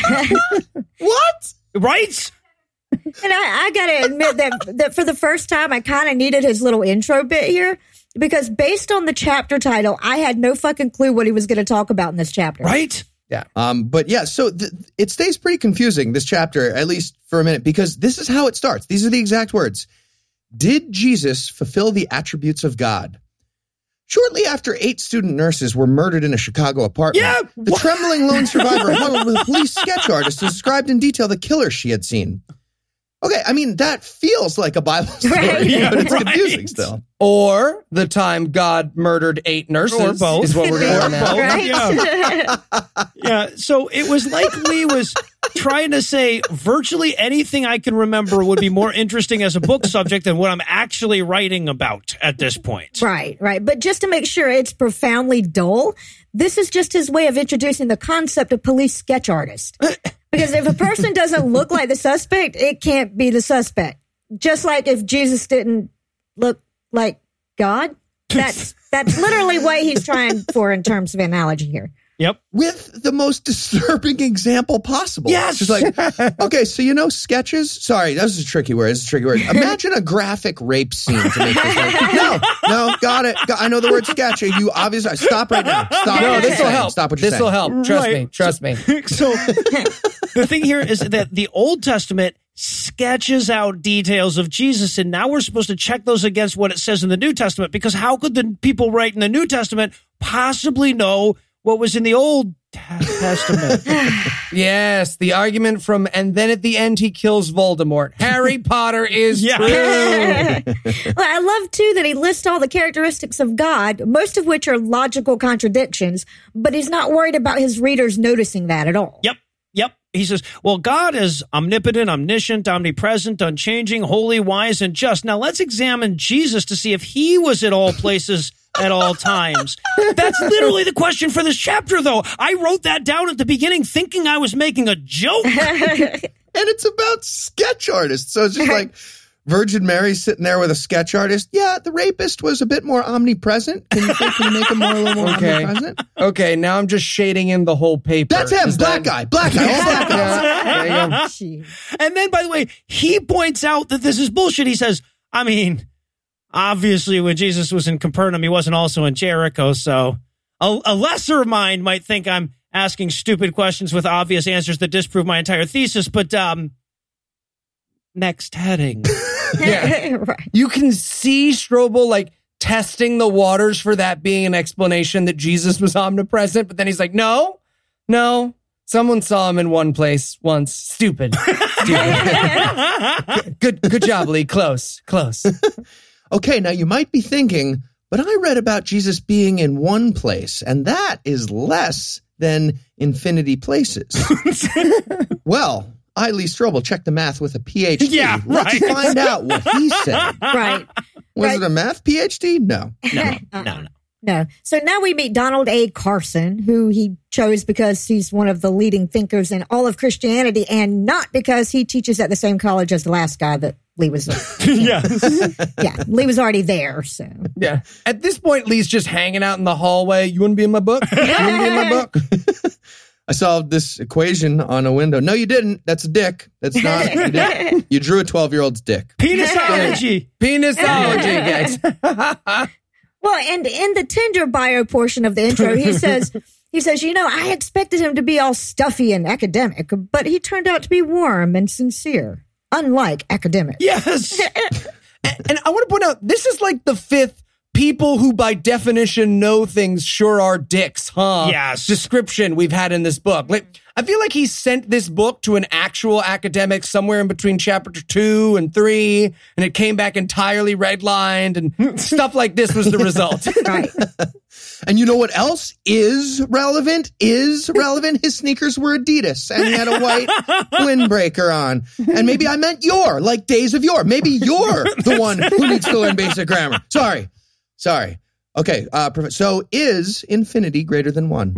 what? Right? And I, I got to admit that, that for the first time, I kind of needed his little intro bit here. Because based on the chapter title, I had no fucking clue what he was going to talk about in this chapter. Right? Yeah. Um, but yeah, so th- it stays pretty confusing, this chapter, at least for a minute, because this is how it starts. These are the exact words. Did Jesus fulfill the attributes of God? Shortly after eight student nurses were murdered in a Chicago apartment, yeah, the what? trembling lone survivor huddled with a police sketch artist who described in detail the killer she had seen. Okay, I mean, that feels like a Bible story, Right. Yeah, but it's right. confusing still. Or the time God murdered eight nurses Or both. is what we're going to Or learn now. both. Right? Yeah. Yeah, so it was like Lee was trying to say virtually anything I can remember would be more interesting as a book subject than what I'm actually writing about at this point. Right, right. But just to make sure it's profoundly dull, this is just his way of introducing the concept of police sketch artist. Because if a person doesn't look like the suspect, it can't be the suspect. Just like if Jesus didn't look like God, that's that's literally what he's trying for in terms of analogy here. Yep. With the most disturbing example possible. Yes. Just like, okay, so you know sketches? Sorry, that was a tricky word. It's a tricky word. Imagine a graphic rape scene to make this work. No, no, got it. Got, I know the word sketch. You obviously, stop right now. Stop. No, what this you're will saying. help. Stop what you're This will saying. help. Trust Right. me. Trust me. So the thing here is that the Old Testament sketches out details of Jesus, and now we're supposed to check those against what it says in the New Testament, because how could the people writing the New Testament possibly know what was in the Old Testament? Yes, the argument from, and then at the end he kills Voldemort. Harry Potter is Yeah. true. Well, I love, too, that he lists all the characteristics of God, most of which are logical contradictions, but he's not worried about his readers noticing that at all. Yep. Yep. He says, well, God is omnipotent, omniscient, omnipresent, unchanging, holy, wise, and just. Now let's examine Jesus to see if he was at all places at all times. That's literally the question for this chapter, though. I wrote that down at the beginning thinking I was making a joke. And it's about sketch artists. So it's just like Virgin Mary sitting there with a sketch artist. Yeah, the rapist was a bit more omnipresent. Can you, think, can you make him more, a little more Okay. omnipresent? Okay, now I'm just shading in the whole paper. That's him. Is Black that- guy. Black guy. All black guy. Yeah, there you go. Jeez. And then, by the way, he points out that this is bullshit. He says, I mean, obviously when Jesus was in Capernaum, he wasn't also in Jericho, so a, a lesser mind might think I'm asking stupid questions with obvious answers that disprove my entire thesis, but um, next heading. Yeah. Right. You can see Strobel like testing the waters for that being an explanation that Jesus was omnipresent, but then he's like, no, no. Someone saw him in one place once. Stupid. Stupid. good, good job, Lee. Close, close. Okay, now you might be thinking, but I read about Jesus being in one place, and that is less than infinity places. Well, I, Lee Strobel, checked the math with a P H D. Yeah, Let's right. find out what he said. Right. Was Right. it a math P H D? No. No, Uh-uh. no, no. No. So now we meet Donald A. Carson, who he chose because he's one of the leading thinkers in all of Christianity and not because he teaches at the same college as the last guy that Lee was, yeah, yeah, Lee was already there. So yeah, at this point, Lee's just hanging out in the hallway. You want to be in my book? You want to be in my book? I solved this equation on a window. No, you didn't. That's a dick. That's not. You, didn't. You drew a twelve-year-old's dick. Penisology. Penisology, guys. Well, and in the Tinder bio portion of the intro, he says, he says, you know, I expected him to be all stuffy and academic, but he turned out to be warm and sincere, unlike academic. Yes. and, and I want to point out, this is like the fifth people who by definition know things sure are dicks, huh? Yes. Description we've had in this book. Like, I feel like he sent this book to an actual academic somewhere in between chapter two and three, and it came back entirely redlined, and stuff like this was the result. Right. And you know what else is relevant? Is relevant? His sneakers were Adidas, and he had a white windbreaker on. And maybe I meant your, like days of yore. Maybe you're the one who needs to learn basic grammar. Sorry. Sorry. Okay. Uh, so is infinity greater than one?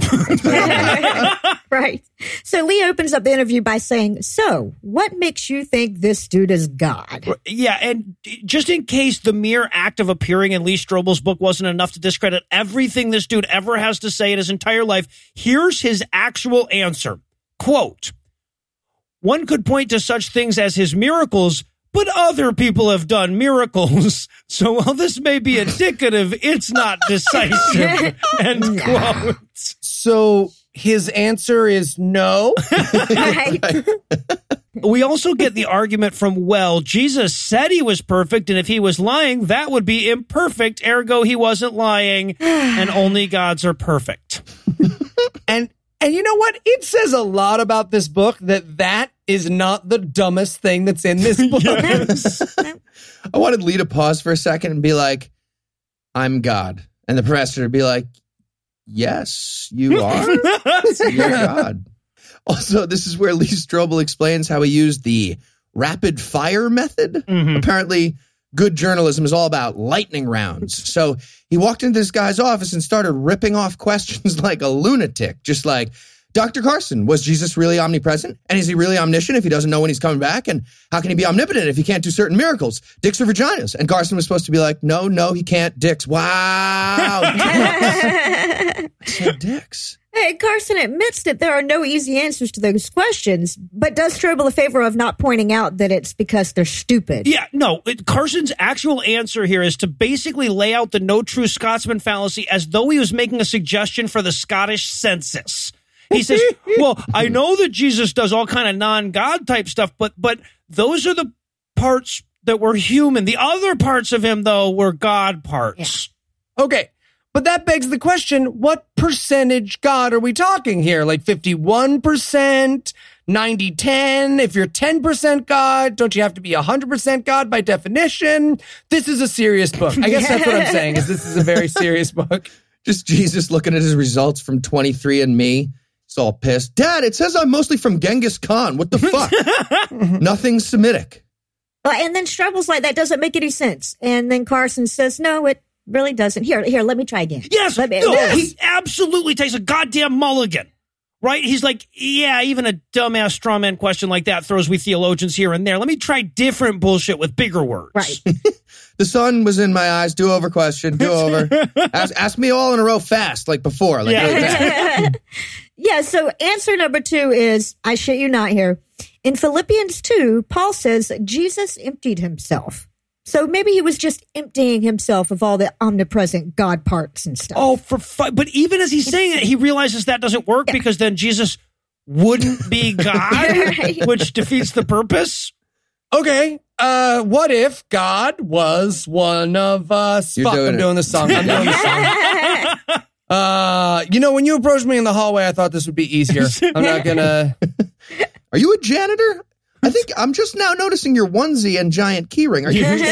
Right. So Lee opens up the interview by saying, so what makes you think this dude is God? Yeah, and just in case the mere act of appearing in Lee Strobel's book wasn't enough to discredit everything this dude ever has to say in his entire life, here's his actual answer. Quote, one could point to such things as his miracles, but other people have done miracles. So while this may be indicative, it's not decisive. End quote. So his answer is no. Right. We also get the argument from, well, Jesus said he was perfect, and if he was lying, that would be imperfect. Ergo, he wasn't lying, and only gods are perfect. and and you know what? It says a lot about this book that that is not the dumbest thing that's in this book. Yes. I wanted Lee to pause for a second and be like, I'm God. And the professor would be like, yes, you are. You're God. Also, this is where Lee Strobel explains how he used the rapid fire method. Mm-hmm. Apparently, good journalism is all about lightning rounds. So he walked into this guy's office and started ripping off questions like a lunatic, just like, Doctor Carson, was Jesus really omnipresent? And is he really omniscient if he doesn't know when he's coming back? And how can he be omnipotent if he can't do certain miracles? Dicks or vaginas? And Carson was supposed to be like, no, no, he can't. Dicks. Wow. I said dicks. Hey, Carson admits that there are no easy answers to those questions, but does Strobel a favor of not pointing out that it's because they're stupid. Yeah, no, it, Carson's actual answer here is to basically lay out the no true Scotsman fallacy as though he was making a suggestion for the Scottish census. He says, well, I know that Jesus does all kind of non-God type stuff, but but those are the parts that were human. The other parts of him, though, were God parts. Yeah. Okay, but that begs the question, what percentage God are we talking here? Like fifty-one percent, ninety ten? If you're ten percent God, don't you have to be one hundred percent God by definition? This is a serious book. I guess that's what I'm saying, is this is a very serious book. Just Jesus looking at his results from twenty-three and me. He's all pissed. Dad, it says I'm mostly from Genghis Khan. What the fuck? Nothing Semitic. Well, and then Strobel's like, that doesn't make any sense. And then Carson says, no, it really doesn't. Here, here, let me try again. Yes, let me, no, yes. He absolutely takes a goddamn mulligan. Right? He's like, yeah, even a dumbass straw man question like that throws we theologians here and there. Let me try different bullshit with bigger words. Right. The sun was in my eyes. Do over question. Do over. ask, ask me all in a row fast, like before. Like yeah. Yeah, so answer number two is, I shit you not here. In Philippians two, Paul says Jesus emptied himself. So maybe he was just emptying himself of all the omnipresent God parts and stuff. Oh, for fu- but even as he's saying it, he realizes that doesn't work, yeah, because then Jesus wouldn't be God, right, which defeats the purpose. Okay, uh, what if God was one of us? You're Fuck, doing I'm it. doing the song. I'm doing the song. Uh, you know, when you approached me in the hallway, I thought this would be easier. I'm not gonna. Are you a janitor? I think I'm just now noticing your onesie and giant keyring. Are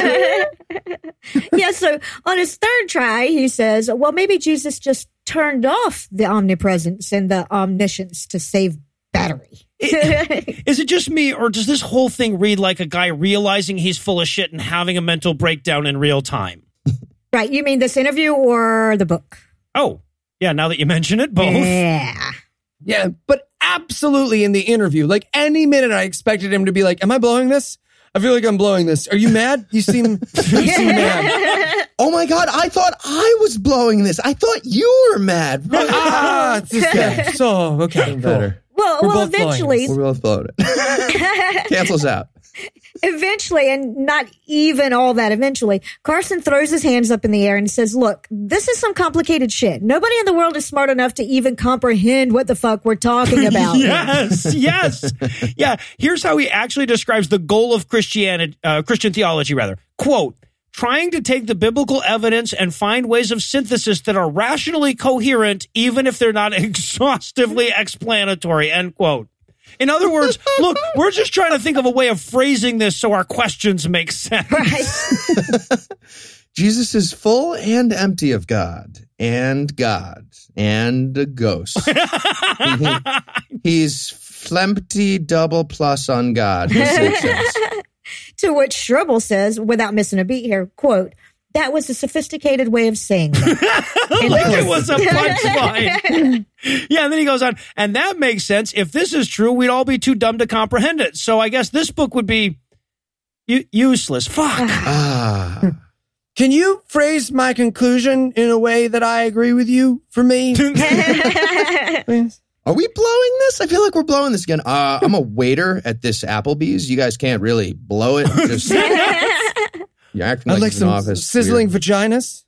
you? Yeah, so on his third try, he says, well, maybe Jesus just turned off the omnipresence and the omniscience to save battery. It, is it just me, or does this whole thing read like a guy realizing he's full of shit and having a mental breakdown in real time? Right, you mean this interview or the book? Oh, yeah, now that you mention it, both. Yeah. Yeah, but absolutely in the interview. Like any minute I expected him to be like, am I blowing this? I feel like I'm blowing this. Are you mad? You seem, you seem mad. Oh my God, I thought I was blowing this. I thought you were mad. Ah, it's this guy. So, okay, cool. Better. Well, We're well, both blowing eventually, We're both blowing it. Cancels out. eventually, and not even all that eventually, Carson throws his hands up in the air and says, look, this is some complicated shit. Nobody in the world is smart enough to even comprehend what the fuck we're talking about. Yes, yes. Yeah, here's how he actually describes the goal of Christianity, uh, Christian theology, rather. Quote, trying to take the biblical evidence and find ways of synthesis that are rationally coherent, even if they're not exhaustively explanatory, end quote. In other words, look, we're just trying to think of a way of phrasing this so our questions make sense. Right. Jesus is full and empty of God and God and a ghost. he, he's flempty double plus on God. To which Strobel says, without missing a beat here, quote, that was a sophisticated way of saying that. Like it was a punchline. Yeah, and then he goes on, and that makes sense. If this is true, we'd all be too dumb to comprehend it. So I guess this book would be u- useless. Fuck. Ah. Can you phrase my conclusion in a way that I agree with you for me? Please? Are we blowing this? I feel like we're blowing this again. Uh, I'm a waiter at this Applebee's. You guys can't really blow it. Just, you're acting I'd like, like it's some an office. sizzling Weird. vaginas.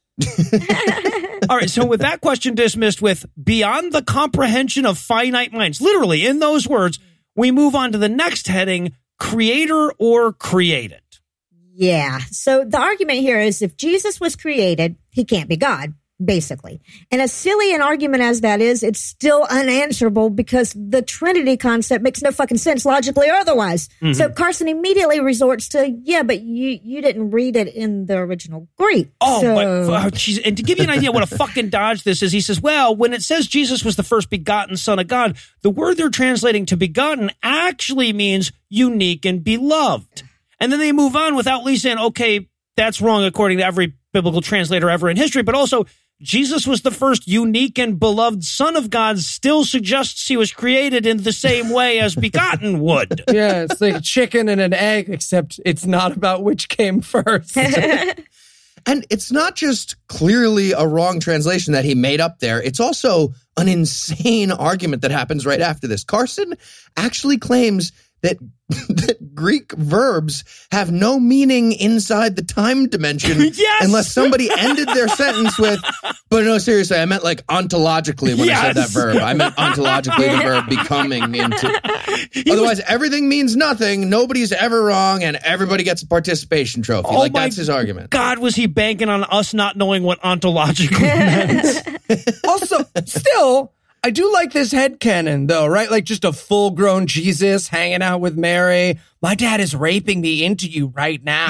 All right, so with that question dismissed with beyond the comprehension of finite minds, literally in those words, we move on to the next heading, creator or created. Yeah. So the argument here is if Jesus was created, he can't be God, basically. And as silly an argument as that is, it's still unanswerable because the Trinity concept makes no fucking sense logically or otherwise. Mm-hmm. So Carson immediately resorts to, yeah, but you, you didn't read it in the original Greek. Oh, so. but uh, geez, and to give you an idea what a fucking dodge this is, he says, well, when it says Jesus was the first begotten son of God, the word they're translating to begotten actually means unique and beloved. And then they move on without at least saying, okay, that's wrong according to every biblical translator ever in history, but also Jesus was the first unique and beloved son of God still suggests he was created in the same way as begotten would. Yeah, it's like a chicken and an egg, except it's not about which came first. And it's not just clearly a wrong translation that he made up there. It's also an insane argument that happens right after this. Carson actually claims that, that Greek verbs have no meaning inside the time dimension yes! unless somebody ended their sentence with, but no, seriously, I meant like ontologically when yes! I said that verb. I meant ontologically the verb becoming into. He Otherwise, was, everything means nothing. Nobody's ever wrong, and everybody gets a participation trophy. Oh like, that's his argument. God, was he banking on us not knowing what ontologically meant? Also, still... I do like this headcanon, though, right? Like just a full-grown Jesus hanging out with Mary. My dad is raping me into you right now.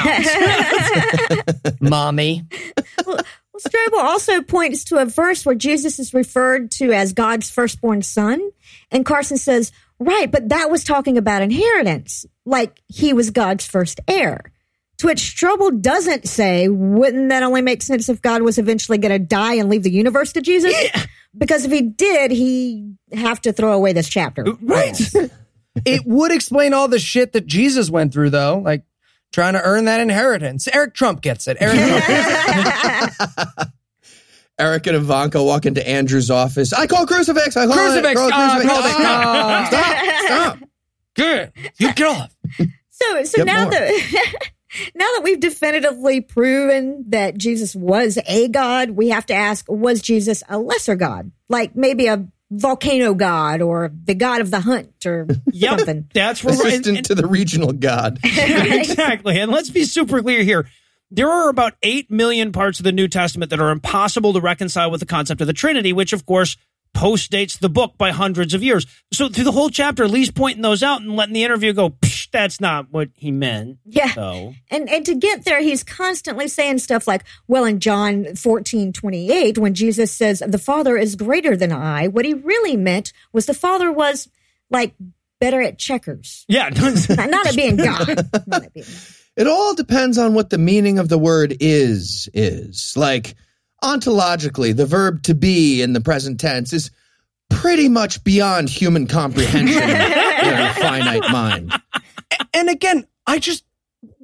Mommy. Well, well, Strobel also points to a verse where Jesus is referred to as God's firstborn son. And Carson says, right, but that was talking about inheritance, like he was God's first heir. To which Strobel doesn't say, wouldn't that only make sense if God was eventually going to die and leave the universe to Jesus? Yeah. Because if he did, he'd have to throw away this chapter. Right. It would explain all the shit that Jesus went through, though, like trying to earn that inheritance. Eric Trump gets it. Eric Trump gets it. Eric and Ivanka walk into Andrew's office. I call crucifix. I call crucifix. It. Call uh, crucifix. Crucifix. Uh, stop. Stop. Good. You get off. So, so Get now more. that... Now that we've definitively proven that Jesus was a god, we have to ask, was Jesus a lesser god? Like maybe a volcano god or the god of the hunt or yep, something. That's right. Assistant and, and, to the regional god. Exactly. And let's be super clear here. There are about eight million parts of the New Testament that are impossible to reconcile with the concept of the Trinity, which, of course, postdates the book by hundreds of years. So through the whole chapter, Lee's pointing those out and letting the interview go, Psh, that's not what he meant. Yeah. So. And and to get there, he's constantly saying stuff like, well, in John fourteen twenty-eight, when Jesus says, the Father is greater than I, what he really meant was the Father was, like, better at checkers. Yeah. not, not at being God. Not at being God. It all depends on what the meaning of the word is, is. Like, ontologically, the verb to be in the present tense is pretty much beyond human comprehension in a finite mind. And again, I just,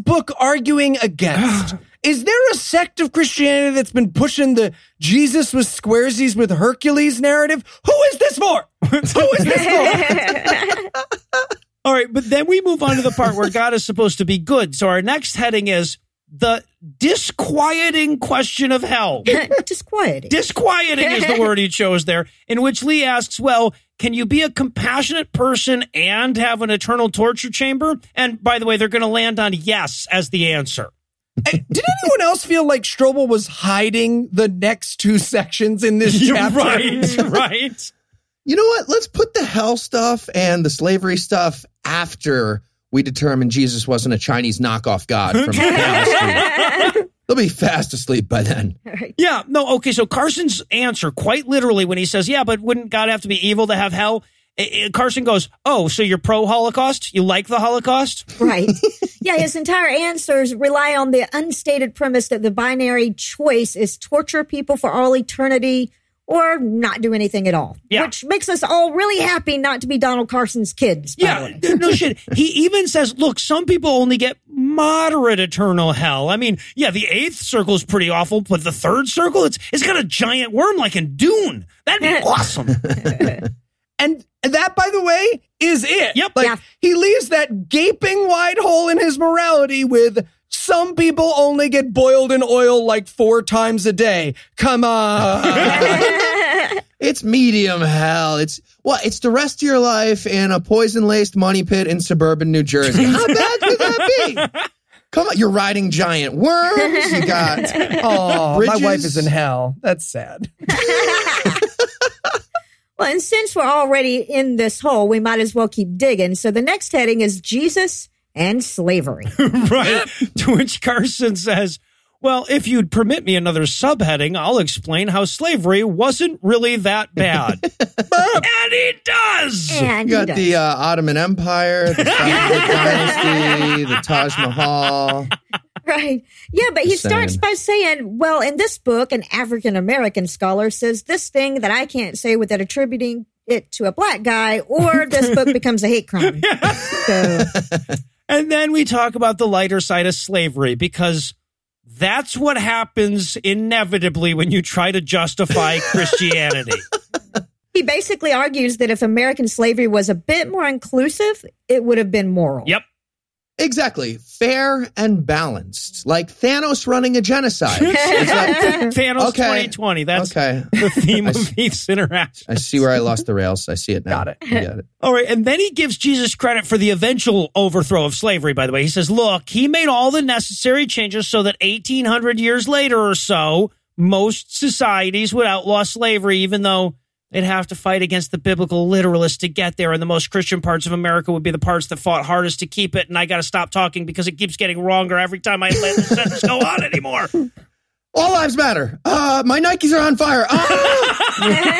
book arguing against? Is there a sect of Christianity that's been pushing the Jesus was squaresies with Hercules narrative? Who is this for? Who is this for? All right, but then we move on to the part where God is supposed to be good. So our next heading is the disquieting question of hell. Disquieting. Disquieting is the word he chose there, in which Lee asks, well, can you be a compassionate person and have an eternal torture chamber? And by the way, they're going to land on yes as the answer. Did anyone else feel like Strobel was hiding the next two sections in this chapter? Right, right. You know what? Let's put the hell stuff and the slavery stuff after we determine Jesus wasn't a Chinese knockoff god from Street. They'll be fast asleep by then. Yeah, no, okay, so Carson's answer, quite literally, when he says, yeah, but wouldn't God have to be evil to have hell? Carson goes, oh, so you're pro-Holocaust? You like the Holocaust? Right. Yeah, his entire answers rely on the unstated premise that the binary choice is torture people for all eternity or not do anything at all. Yeah. Which makes us all really happy not to be Donald Carson's kids. By Yeah, the way. no shit. He even says, look, some people only get moderate eternal hell. I mean, yeah, the eighth circle is pretty awful, but the third circle, it's it's got a giant worm like in Dune. That'd be awesome. And that, by the way, is it. Yep. Like, Yeah. he leaves that gaping wide hole in his morality with some people only get boiled in oil like four times a day. Come on. It's medium hell. It's well, it's the rest of your life in a poison-laced money pit in suburban New Jersey. How bad could that be? Come on, you're riding giant worms. You got Oh, my bridges. wife is in hell. That's sad. Well, and since we're already in this hole, we might as well keep digging. So the next heading is Jesus and slavery. Right. To which Carson says, well, if you'd permit me another subheading, I'll explain how slavery wasn't really that bad. And he does. And You he got does. the uh, Ottoman Empire, the Safavid Dynasty, the Taj Mahal. Right. Yeah, but he Just starts saying. by saying, well, in this book, an African-American scholar says this thing that I can't say without attributing it to a black guy, or this book becomes a hate crime. So, And then we talk about the lighter side of slavery, because that's what happens inevitably when you try to justify Christianity. he basically argues that if American slavery was a bit more inclusive, it would have been moral. Yep. Exactly. Fair and balanced. Like Thanos running a genocide. Is that- Thanos Okay. twenty twenty. That's okay. the theme I of s- Heath's interaction. I see where I lost the rails. I see it now. Got it. I get it. All right. And then he gives Jesus credit for the eventual overthrow of slavery, by the way. He says, look, he made all the necessary changes so that eighteen hundred years later or so, most societies would outlaw slavery, even though they'd have to fight against the biblical literalists to get there. And the most Christian parts of America would be the parts that fought hardest to keep it. And I got to stop talking because it keeps getting wronger every time I let the sentence go on anymore. All lives matter. Uh, my Nikes are on fire. Ah!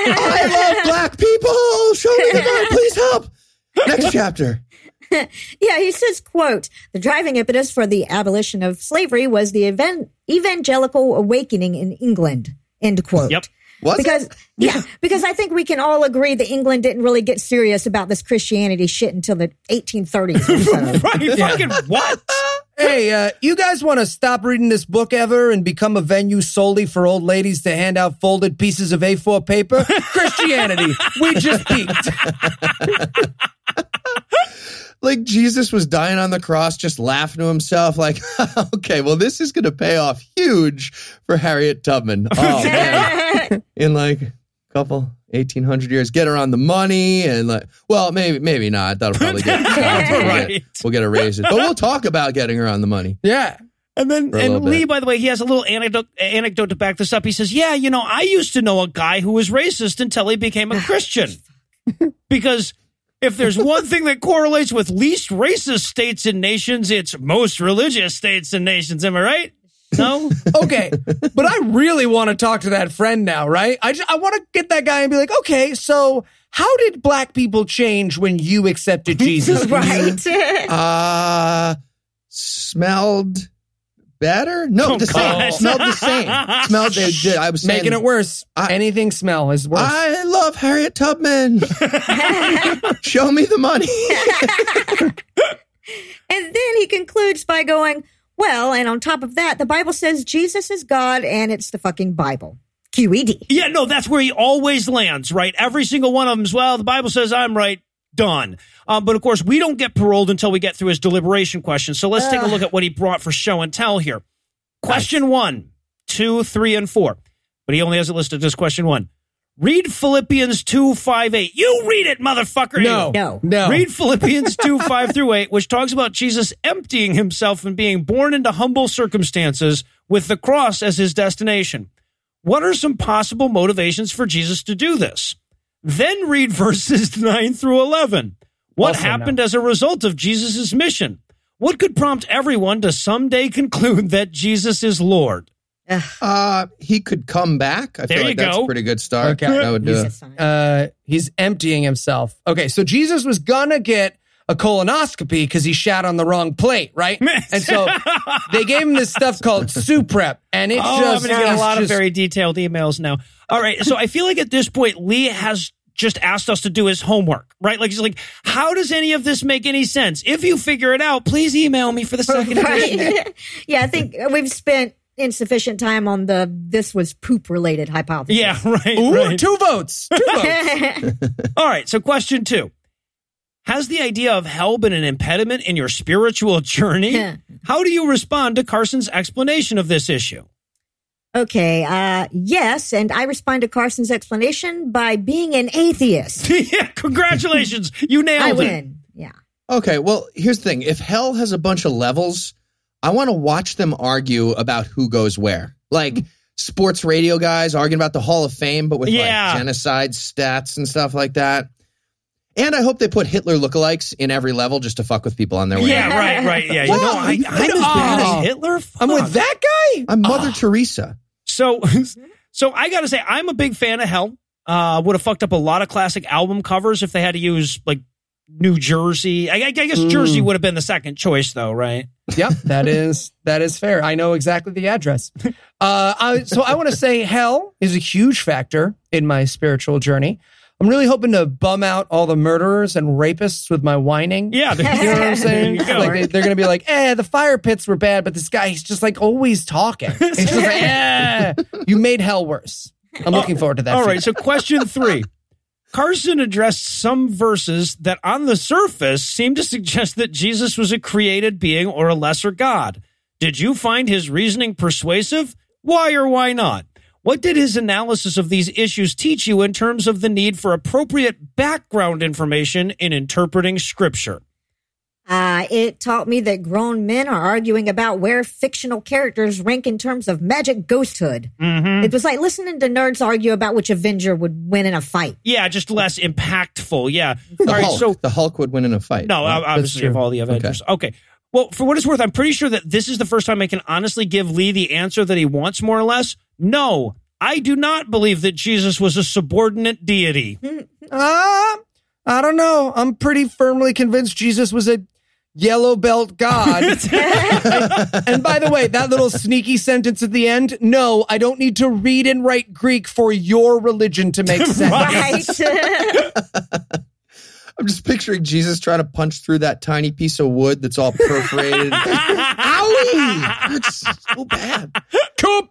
I love black people. Show me the God. Please help. Next chapter. Yeah, he says, quote, the driving impetus for the abolition of slavery was the evan- evangelical awakening in England, end quote. Yep. Was because it? yeah, because I think we can all agree that England didn't really get serious about this Christianity shit until the eighteen thirties or so. Right? Fucking what? Hey, uh, you guys want to stop reading this book ever and become a venue solely for old ladies to hand out folded pieces of A four paper? Christianity, we just peaked. Like Jesus was dying on the cross, just laughing to himself, like, okay, well, this is going to pay off huge for Harriet Tubman. Oh, man. In like a couple, eighteen hundred years, get her on the money. And like, well, maybe, maybe not. That'll probably get, we'll, Right. get we'll get a raise. But we'll talk about getting her on the money. Yeah. And then, For a and little Lee, bit. by the way, he has a little anecdote, anecdote to back this up. He says, yeah, you know, I used to know a guy who was racist until he became a Christian. Because if there's one thing that correlates with least racist states and nations, it's most religious states and nations. Am I right? No? Okay, but I really want to talk to that friend now, right? I, just, I want to get that guy and be like, okay, so how did black people change when you accepted Jesus? Right. Uh, smelled better? No, Oh, the same. God. Smelled the same. Smelled, they did. I was saying, Making it worse. I- Anything smell is worse. I love Harriet Tubman. Show me the money. And then he concludes by going, Well, and on top of that, the Bible says Jesus is God and it's the fucking Bible. Q E D. Yeah, no, that's where he always lands, right? Every single one of them is, well, the Bible says I'm right. Done. Um, but of course, we don't get paroled until we get through his deliberation question. So let's uh, take a look at what he brought for show and tell here. Question nice. one, two, three, and four. But he only has it listed as question one. Read Philippians two, five, eight. You read it, motherfucker. No, no, no. Read Philippians two, five through eight, which talks about Jesus emptying himself and being born into humble circumstances with the cross as his destination. What are some possible motivations for Jesus to do this? Then read verses nine through eleven. What also happened no. as a result of Jesus' mission? What could prompt everyone to someday conclude that Jesus is Lord? Uh, he could come back. I there feel like you that's go. a pretty good start. Okay. That would do he's, it. Uh, he's emptying himself. Okay, so Jesus was gonna get a colonoscopy because he shat on the wrong plate, right? And so they gave him this stuff called soup prep, and it oh, just I'm gonna get a lot just, of very detailed emails now. All right, so I feel like at this point, Lee has just asked us to do his homework, right? Like he's like, how does any of this make any sense? If you figure it out, please email me for the second edition. Right. Yeah, I think we've spent insufficient time on the this was poop related hypothesis. Yeah, right. Ooh, right. two votes. Two votes. All right, so question two. Has the idea of hell been an impediment in your spiritual journey? How do you respond to Carson's explanation of this issue? Okay, uh, yes, and I respond to Carson's explanation by being an atheist. Yeah, congratulations. You nailed I it. win. Yeah. Okay, well, here's the thing. If hell has a bunch of levels, I want to watch them argue about who goes where. Like sports radio guys arguing about the Hall of Fame, but with yeah. like genocide stats and stuff like that. And I hope they put Hitler lookalikes in every level just to fuck with people on their way. Yeah, right, right. Yeah, you Well, know, I, I'm as bad as Hitler. Fuck. I'm with that guy? I'm Mother Teresa. So, so I got to say, I'm a big fan of hell. Uh, would have fucked up a lot of classic album covers if they had to use like New Jersey. I, I guess mm. Jersey would have been the second choice, though, right? Yep, that is that is fair. I know exactly the address. Uh, I, so I want to say hell is a huge factor in my spiritual journey. I'm really hoping to bum out all the murderers and rapists with my whining. Yeah, you know what I'm saying? Like they, they're going to be like, eh, the fire pits were bad, but this guy, he's just like always talking. He's just like, eh, you made hell worse. I'm looking forward to that. All right, so question three. Carson addressed some verses that on the surface seem to suggest that Jesus was a created being or a lesser God. Did you find his reasoning persuasive? Why or why not? What did his analysis of these issues teach you in terms of the need for appropriate background information in interpreting scripture? Uh, it taught me that grown men are arguing about where fictional characters rank in terms of magic ghosthood. Mm-hmm. It was like listening to nerds argue about which Avenger would win in a fight. Yeah, just less impactful. Yeah. The all right, Hulk. so the Hulk would win in a fight. No, right? obviously of all the Avengers. Okay. okay. Well, for what it's worth, I'm pretty sure that this is the first time I can honestly give Lee the answer that he wants, more or less. No, I do not believe that Jesus was a subordinate deity. Uh, I don't know. I'm pretty firmly convinced Jesus was a yellow belt god. And by the way, that little sneaky sentence at the end, no, I don't need to read and write Greek for your religion to make sense. Right. I'm just picturing Jesus trying to punch through that tiny piece of wood that's all perforated. Owie! It's so bad. Coop!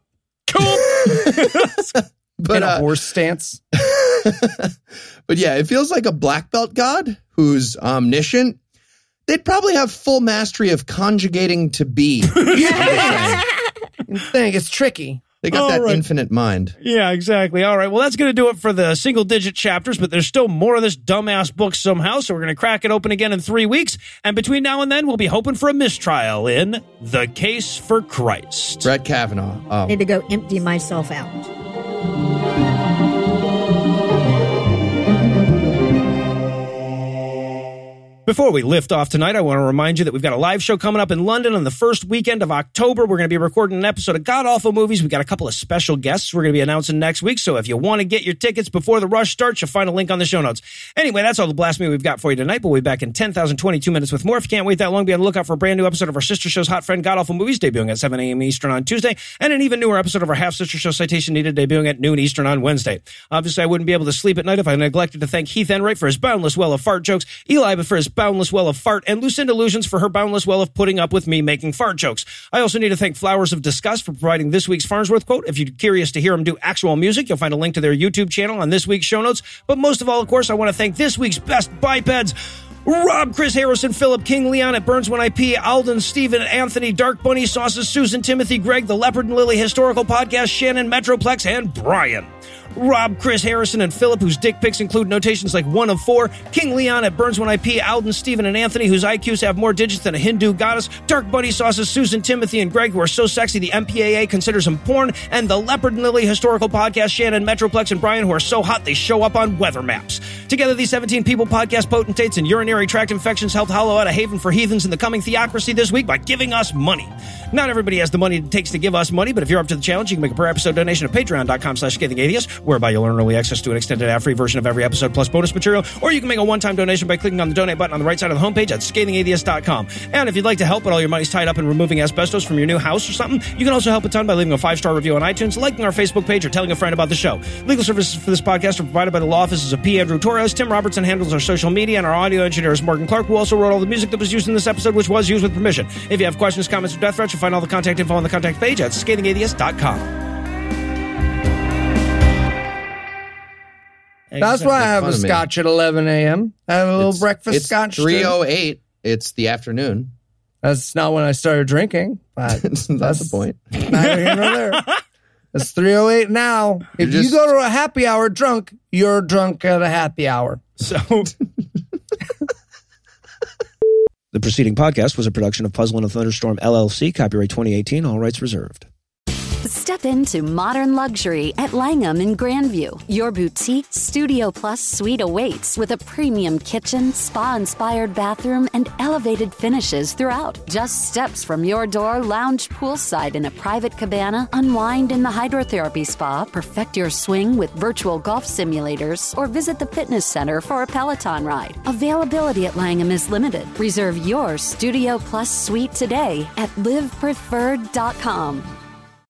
Coop! But, In a uh, horse stance. But yeah, it feels like a black belt god who's omniscient. They'd probably have full mastery of conjugating to be. Thing, it's tricky. They got All that right. infinite mind. Yeah, exactly. All right. Well, that's going to do it for the single digit chapters, but there's still more of this dumbass book somehow. So we're going to crack it open again in three weeks. And between now and then, we'll be hoping for a mistrial in The Case for Christ. Brett Kavanaugh. Oh. I need to go empty myself out. Before we lift off tonight, I want to remind you that we've got a live show coming up in London on the first weekend of October. We're going to be recording an episode of God Awful Movies. We've got a couple of special guests we're going to be announcing next week. So if you want to get your tickets before the rush starts, you'll find a link on the show notes. Anyway, that's all the blasphemy we've got for you tonight. But we'll be back in ten thousand twenty-two minutes with more. If you can't wait that long, be on the lookout for a brand new episode of our sister show's Hot Friend God Awful Movies, debuting at seven a.m. Eastern on Tuesday, and an even newer episode of our half-sister show Citation Needed, debuting at noon Eastern on Wednesday. Obviously, I wouldn't be able to sleep at night if I neglected to thank Heath Enright for his boundless well of fart jokes, Eli for his boundless well of fart, and Lucinda Illusions for her boundless well of putting up with me making fart jokes. I also need to thank Flowers of Disgust for providing this week's Farnsworth quote. If you're curious to hear them do actual music, you'll find a link to their YouTube channel on this week's show notes. But most of all, of course, I want to thank this week's best bipeds: Rob, Chris Harrison, Philip, King, Leon at Burns When I Pee, Alden, Stephen, Anthony, Dark Bunny Sauces, Susan, Timothy, Greg, the Leopard and Lily Historical Podcast, Shannon, Metroplex, and Brian. Rob, Chris Harrison, and Philip, whose dick pics include notations like one of four, King Leon at Burns When I Pee, Alden, Stephen, and Anthony, whose I Qs have more digits than a Hindu goddess, Dark Bunny Sauces, Susan, Timothy, and Greg, who are so sexy the M P A A considers them porn, and the Leopard and Lily Historical Podcast, Shannon, Metroplex, and Brian, who are so hot they show up on weather maps. Together, these seventeen people podcast potentates and urinary tract infections helped hollow out a haven for heathens in the coming theocracy this week by giving us money. Not everybody has the money it takes to give us money, but if you're up to the challenge, you can make a per episode donation at patreon.com slash scathing atheist, whereby you'll earn early access to an extended ad-free version of every episode plus bonus material, or you can make a one-time donation by clicking on the donate button on the right side of the homepage at scathing atheist dot com. And if you'd like to help but all your money's tied up in removing asbestos from your new house or something, you can also help a ton by leaving a five-star review on iTunes, liking our Facebook page, or telling a friend about the show. Legal services for this podcast are provided by the law offices of P. Andrew Torres. Tim Robertson handles our social media, and our audio engineer is Morgan Clark, who also wrote all the music that was used in this episode, which was used with permission. If you have questions, comments, or death threats, you'll find all the contact info on the contact page at scathing atheist dot com. That's why I have a scotch at eleven a.m. I have a little It's- breakfast it's scotch. three oh eight. It's the afternoon. That's not when I started drinking, but That's the point. neither here nor there. It's three oh eight now. If You're you just- go to a happy hour drunk, you're drunk at a happy hour. So, the preceding podcast was a production of Puzzle and a Thunderstorm, L L C, copyright twenty eighteen, all rights reserved. Step into modern luxury at Langham in Grandview. Your boutique Studio Plus suite awaits with a premium kitchen, spa-inspired bathroom, and elevated finishes throughout. Just steps from your door, lounge poolside in a private cabana, unwind in the hydrotherapy spa, perfect your swing with virtual golf simulators, or visit the fitness center for a Peloton ride. Availability at Langham is limited. Reserve your Studio Plus suite today at live preferred dot com.